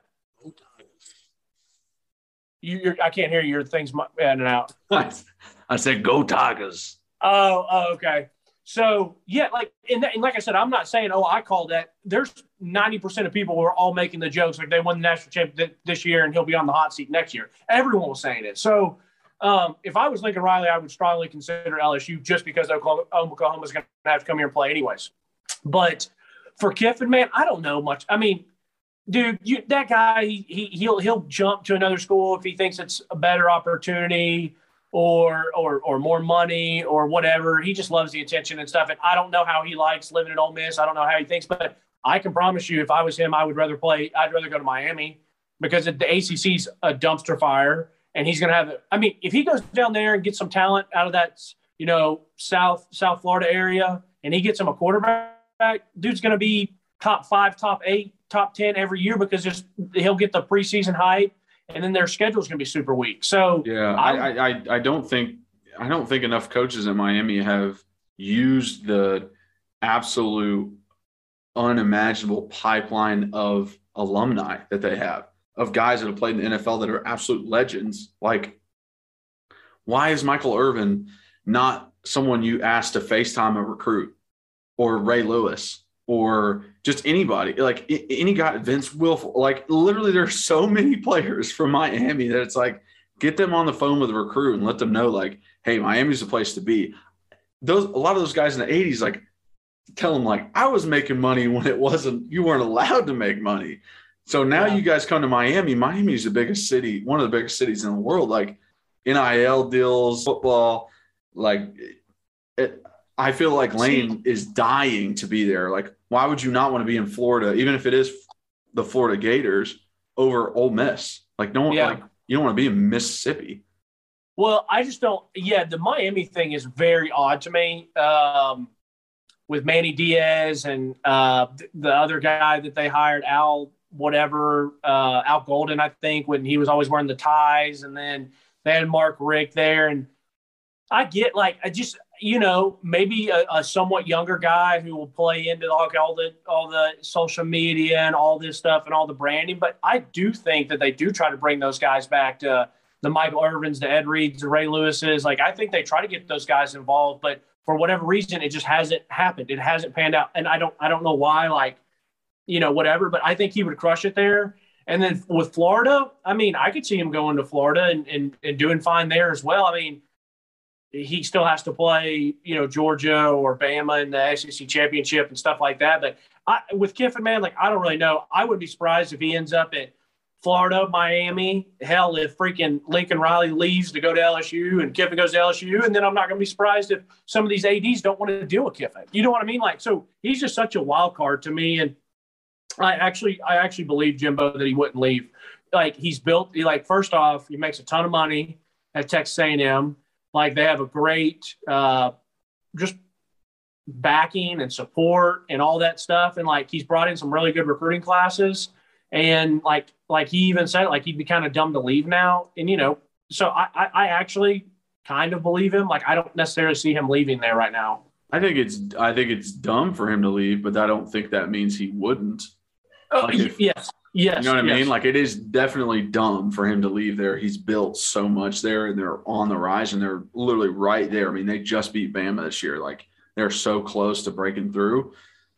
You, you're, I can't hear you. Your thing's in and out. I said, go Tigers. Oh, oh, okay. So, yeah, like and, and like I said, I'm not saying, oh, I called that. There's ninety percent of people who are all making the jokes like they won the national championship this year and he'll be on the hot seat next year. Everyone was saying it. So, um, if I was Lincoln Riley, I would strongly consider L S U just because Oklahoma, Oklahoma's going to have to come here and play anyways. But for Kiffin, man, I don't know much. I mean, dude, you, that guy, he, he, he'll he'll jump to another school if he thinks it's a better opportunity or or or more money or whatever. He just loves the attention and stuff. And I don't know how he likes living at Ole Miss. I don't know how he thinks, but I can promise you if I was him, I would rather play – I'd rather go to Miami because the A C C's a dumpster fire, and he's going to have – I mean, if he goes down there and gets some talent out of that, you know, South South Florida area and he gets him a quarterback, dude's going to be top five, top eight, top ten every year because just he'll get the preseason hype. And then their schedule is going to be super weak. So yeah, I, I I don't think I don't think enough coaches in Miami have used the absolute unimaginable pipeline of alumni that they have, of guys that have played in the N F L that are absolute legends. Like, why is Michael Irvin not someone you ask to FaceTime a recruit, or Ray Lewis, or just anybody, like any guy, Vince Wilfork? Like, literally there's so many players from Miami that it's like, get them on the phone with a recruit and let them know, like, hey, Miami's the place to be. Those, a lot of those guys in the eighties, like, tell them, like, I was making money when it wasn't, you weren't allowed to make money. So now yeah. you guys come to Miami. Miami's the biggest city, one of the biggest cities in the world, like N I L deals, football, like it, I feel like Lane is dying to be there. Like, why would you not want to be in Florida, even if it is the Florida Gators, over Ole Miss? Like, no one, yeah. like, you don't want to be in Mississippi. Well, I just don't. Yeah, the Miami thing is very odd to me. Um, with Manny Diaz and uh, the other guy that they hired, Al whatever, uh, Al Golden, I think, when he was always wearing the ties, and then they had Mark Richt there, and I get like I just. You know, maybe a, a somewhat younger guy who will play into all, all the all the social media and all this stuff and all the branding. But I do think that they do try to bring those guys back to the Michael Irvins, the Ed Reeds, the Ray Lewises. Like, I think they try to get those guys involved, but for whatever reason, it just hasn't happened. It hasn't panned out, and I don't I don't know why. Like, you know, whatever. But I think he would crush it there. And then with Florida, I mean, I could see him going to Florida and and, and doing fine there as well. I mean. He still has to play, you know, Georgia or Bama in the S E C championship and stuff like that. But I, with Kiffin, man, like, I don't really know. I wouldn't be surprised if he ends up at Florida, Miami. Hell, if freaking Lincoln Riley leaves to go to L S U and Kiffin goes to L S U, and then I'm not going to be surprised if some of these A Ds don't want to deal with Kiffin. You know what I mean? Like, so he's just such a wild card to me. And I actually, I actually believe, Jimbo, that he wouldn't leave. Like, he's built, he, like, first off, he makes a ton of money at Texas A and M. Like, they have a great uh, just backing and support and all that stuff. And, like, he's brought in some really good recruiting classes. And, like, like he even said, like, he'd be kind of dumb to leave now. And, you know, so I, I, I actually kind of believe him. Like, I don't necessarily see him leaving there right now. I think it's I think it's dumb for him to leave, but I don't think that means he wouldn't. Oh, like if, yes. Yes. You know what I yes. mean? Like, it is definitely dumb for him to leave there. He's built so much there, and they're on the rise, and they're literally right there. I mean, they just beat Bama this year. Like, they're so close to breaking through.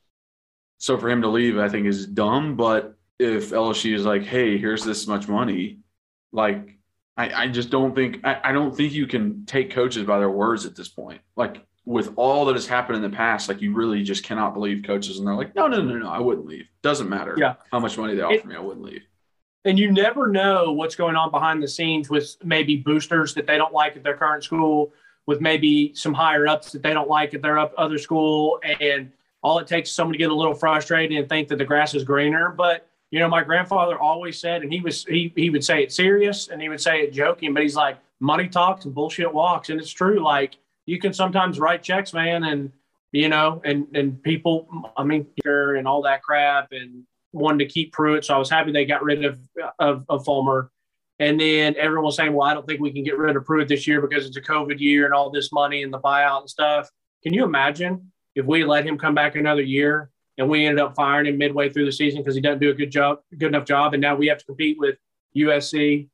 So for him to leave, I think, is dumb. But if L S U is like, hey, here's this much money, like, I, I just don't think I, I don't think you can take coaches by their words at this point. Like, with all that has happened in the past, like, you really just cannot believe coaches. And they're like, no, no, no, no, I wouldn't leave. Doesn't matter yeah. how much money they offer it, me. I wouldn't leave. And you never know what's going on behind the scenes with maybe boosters that they don't like at their current school, with maybe some higher ups that they don't like at their up other school. And all it takes is someone to get a little frustrated and think that the grass is greener. But, you know, my grandfather always said, and he was, he, he would say it serious and he would say it joking, but he's like, money talks and bullshit walks. And it's true. Like, you can sometimes write checks, man. And, you know, and, and people, I mean, and all that crap, and wanted to keep Pruitt. So I was happy they got rid of, of, of Fulmer. And then everyone was saying, well, I don't think we can get rid of Pruitt this year because it's a COVID year and all this money and the buyout and stuff. Can you imagine if we let him come back another year and we ended up firing him midway through the season because he doesn't do a good job, good enough job. And now we have to compete with U S C,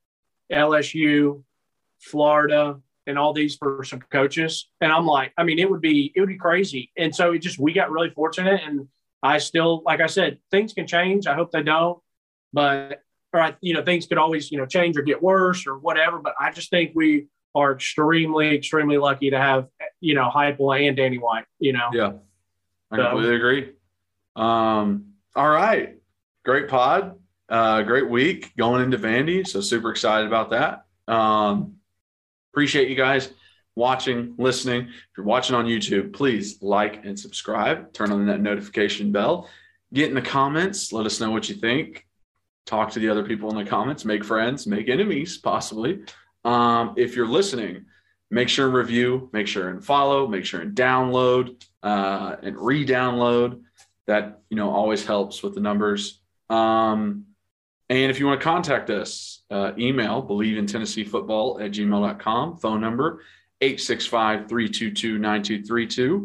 L S U, Florida, and all these for some coaches. And I'm like, I mean, it would be, it would be crazy. And so it just, we got really fortunate. And I still, like I said, things can change. I hope they don't, but, or I, you know, things could always, you know, change or get worse or whatever. But I just think we are extremely, extremely lucky to have, you know, Heupel and Danny White, you know? Yeah. I So- completely agree. Um, all right. Great pod. Uh, great week going into Vandy. So super excited about that. Um, appreciate you guys watching, listening. If you're watching on YouTube, please like and subscribe. Turn on that notification bell. Get in the comments. Let us know what you think. Talk to the other people in the comments. Make friends. Make enemies, possibly. Um, if you're listening, make sure and review. Make sure and follow. Make sure and download uh, and re-download. That, you know, always helps with the numbers. Um, and if you want to contact us, uh, email believeintennessee.football at gmail dot com. Phone number eight six five, three two two, nine two three two.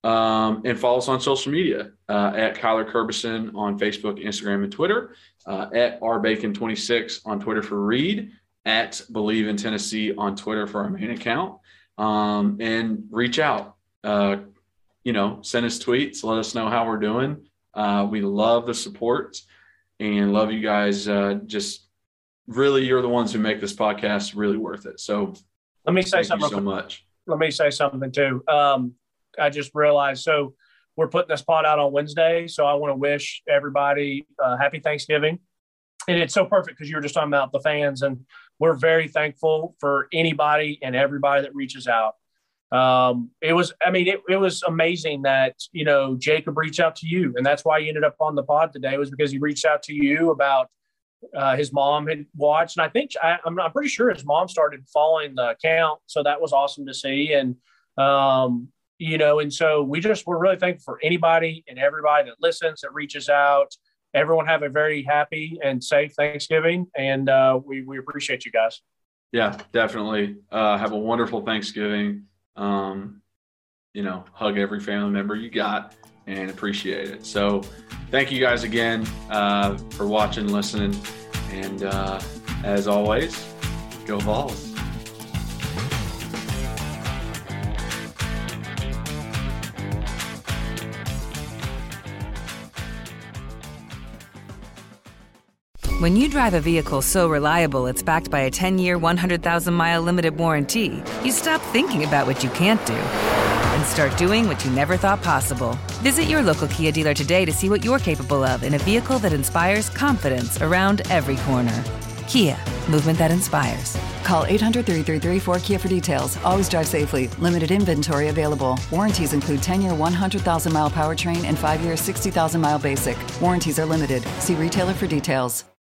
Um, and follow us on social media uh, at Kyler Kerbyson on Facebook, Instagram, and Twitter, uh, at R Bacon twenty-six on Twitter for Reed, at Believe in Tennessee on Twitter for our main account. Um, and reach out, uh, you know, send us tweets, let us know how we're doing. Uh, we love the support and love you guys. Uh, just really, you're the ones who make this podcast really worth it. So Let me say thank something. you so real quick. much. Let me say something too. Um, I just realized, so we're putting this pod out on Wednesday. So I want to wish everybody uh, happy Thanksgiving. And it's so perfect because you were just talking about the fans, and we're very thankful for anybody and everybody that reaches out. Um, it was, I mean, it, it was amazing that, you know, Jacob reached out to you, and that's why he ended up on the pod today, was because he reached out to you about uh, his mom had watched. And I think I, I'm, I'm pretty sure his mom started following the account. So that was awesome to see. And, um, you know, and so we just, we're really thankful for anybody and everybody that listens, that reaches out. Everyone have a very happy and safe Thanksgiving. And uh, we, we appreciate you guys. Yeah, definitely. Uh, have a wonderful Thanksgiving. Um, you know, hug every family member you got and appreciate it. So thank you guys again uh, for watching, listening. And uh, as always, go Vols. When you drive a vehicle so reliable it's backed by a ten-year, one hundred thousand mile limited warranty, you stop thinking about what you can't do and start doing what you never thought possible. Visit your local Kia dealer today to see what you're capable of in a vehicle that inspires confidence around every corner. Kia, movement that inspires. Call eight hundred, three three three, four K I A for details. Always drive safely. Limited inventory available. Warranties include ten-year, one hundred thousand mile powertrain and five-year, sixty thousand mile basic. Warranties are limited. See retailer for details.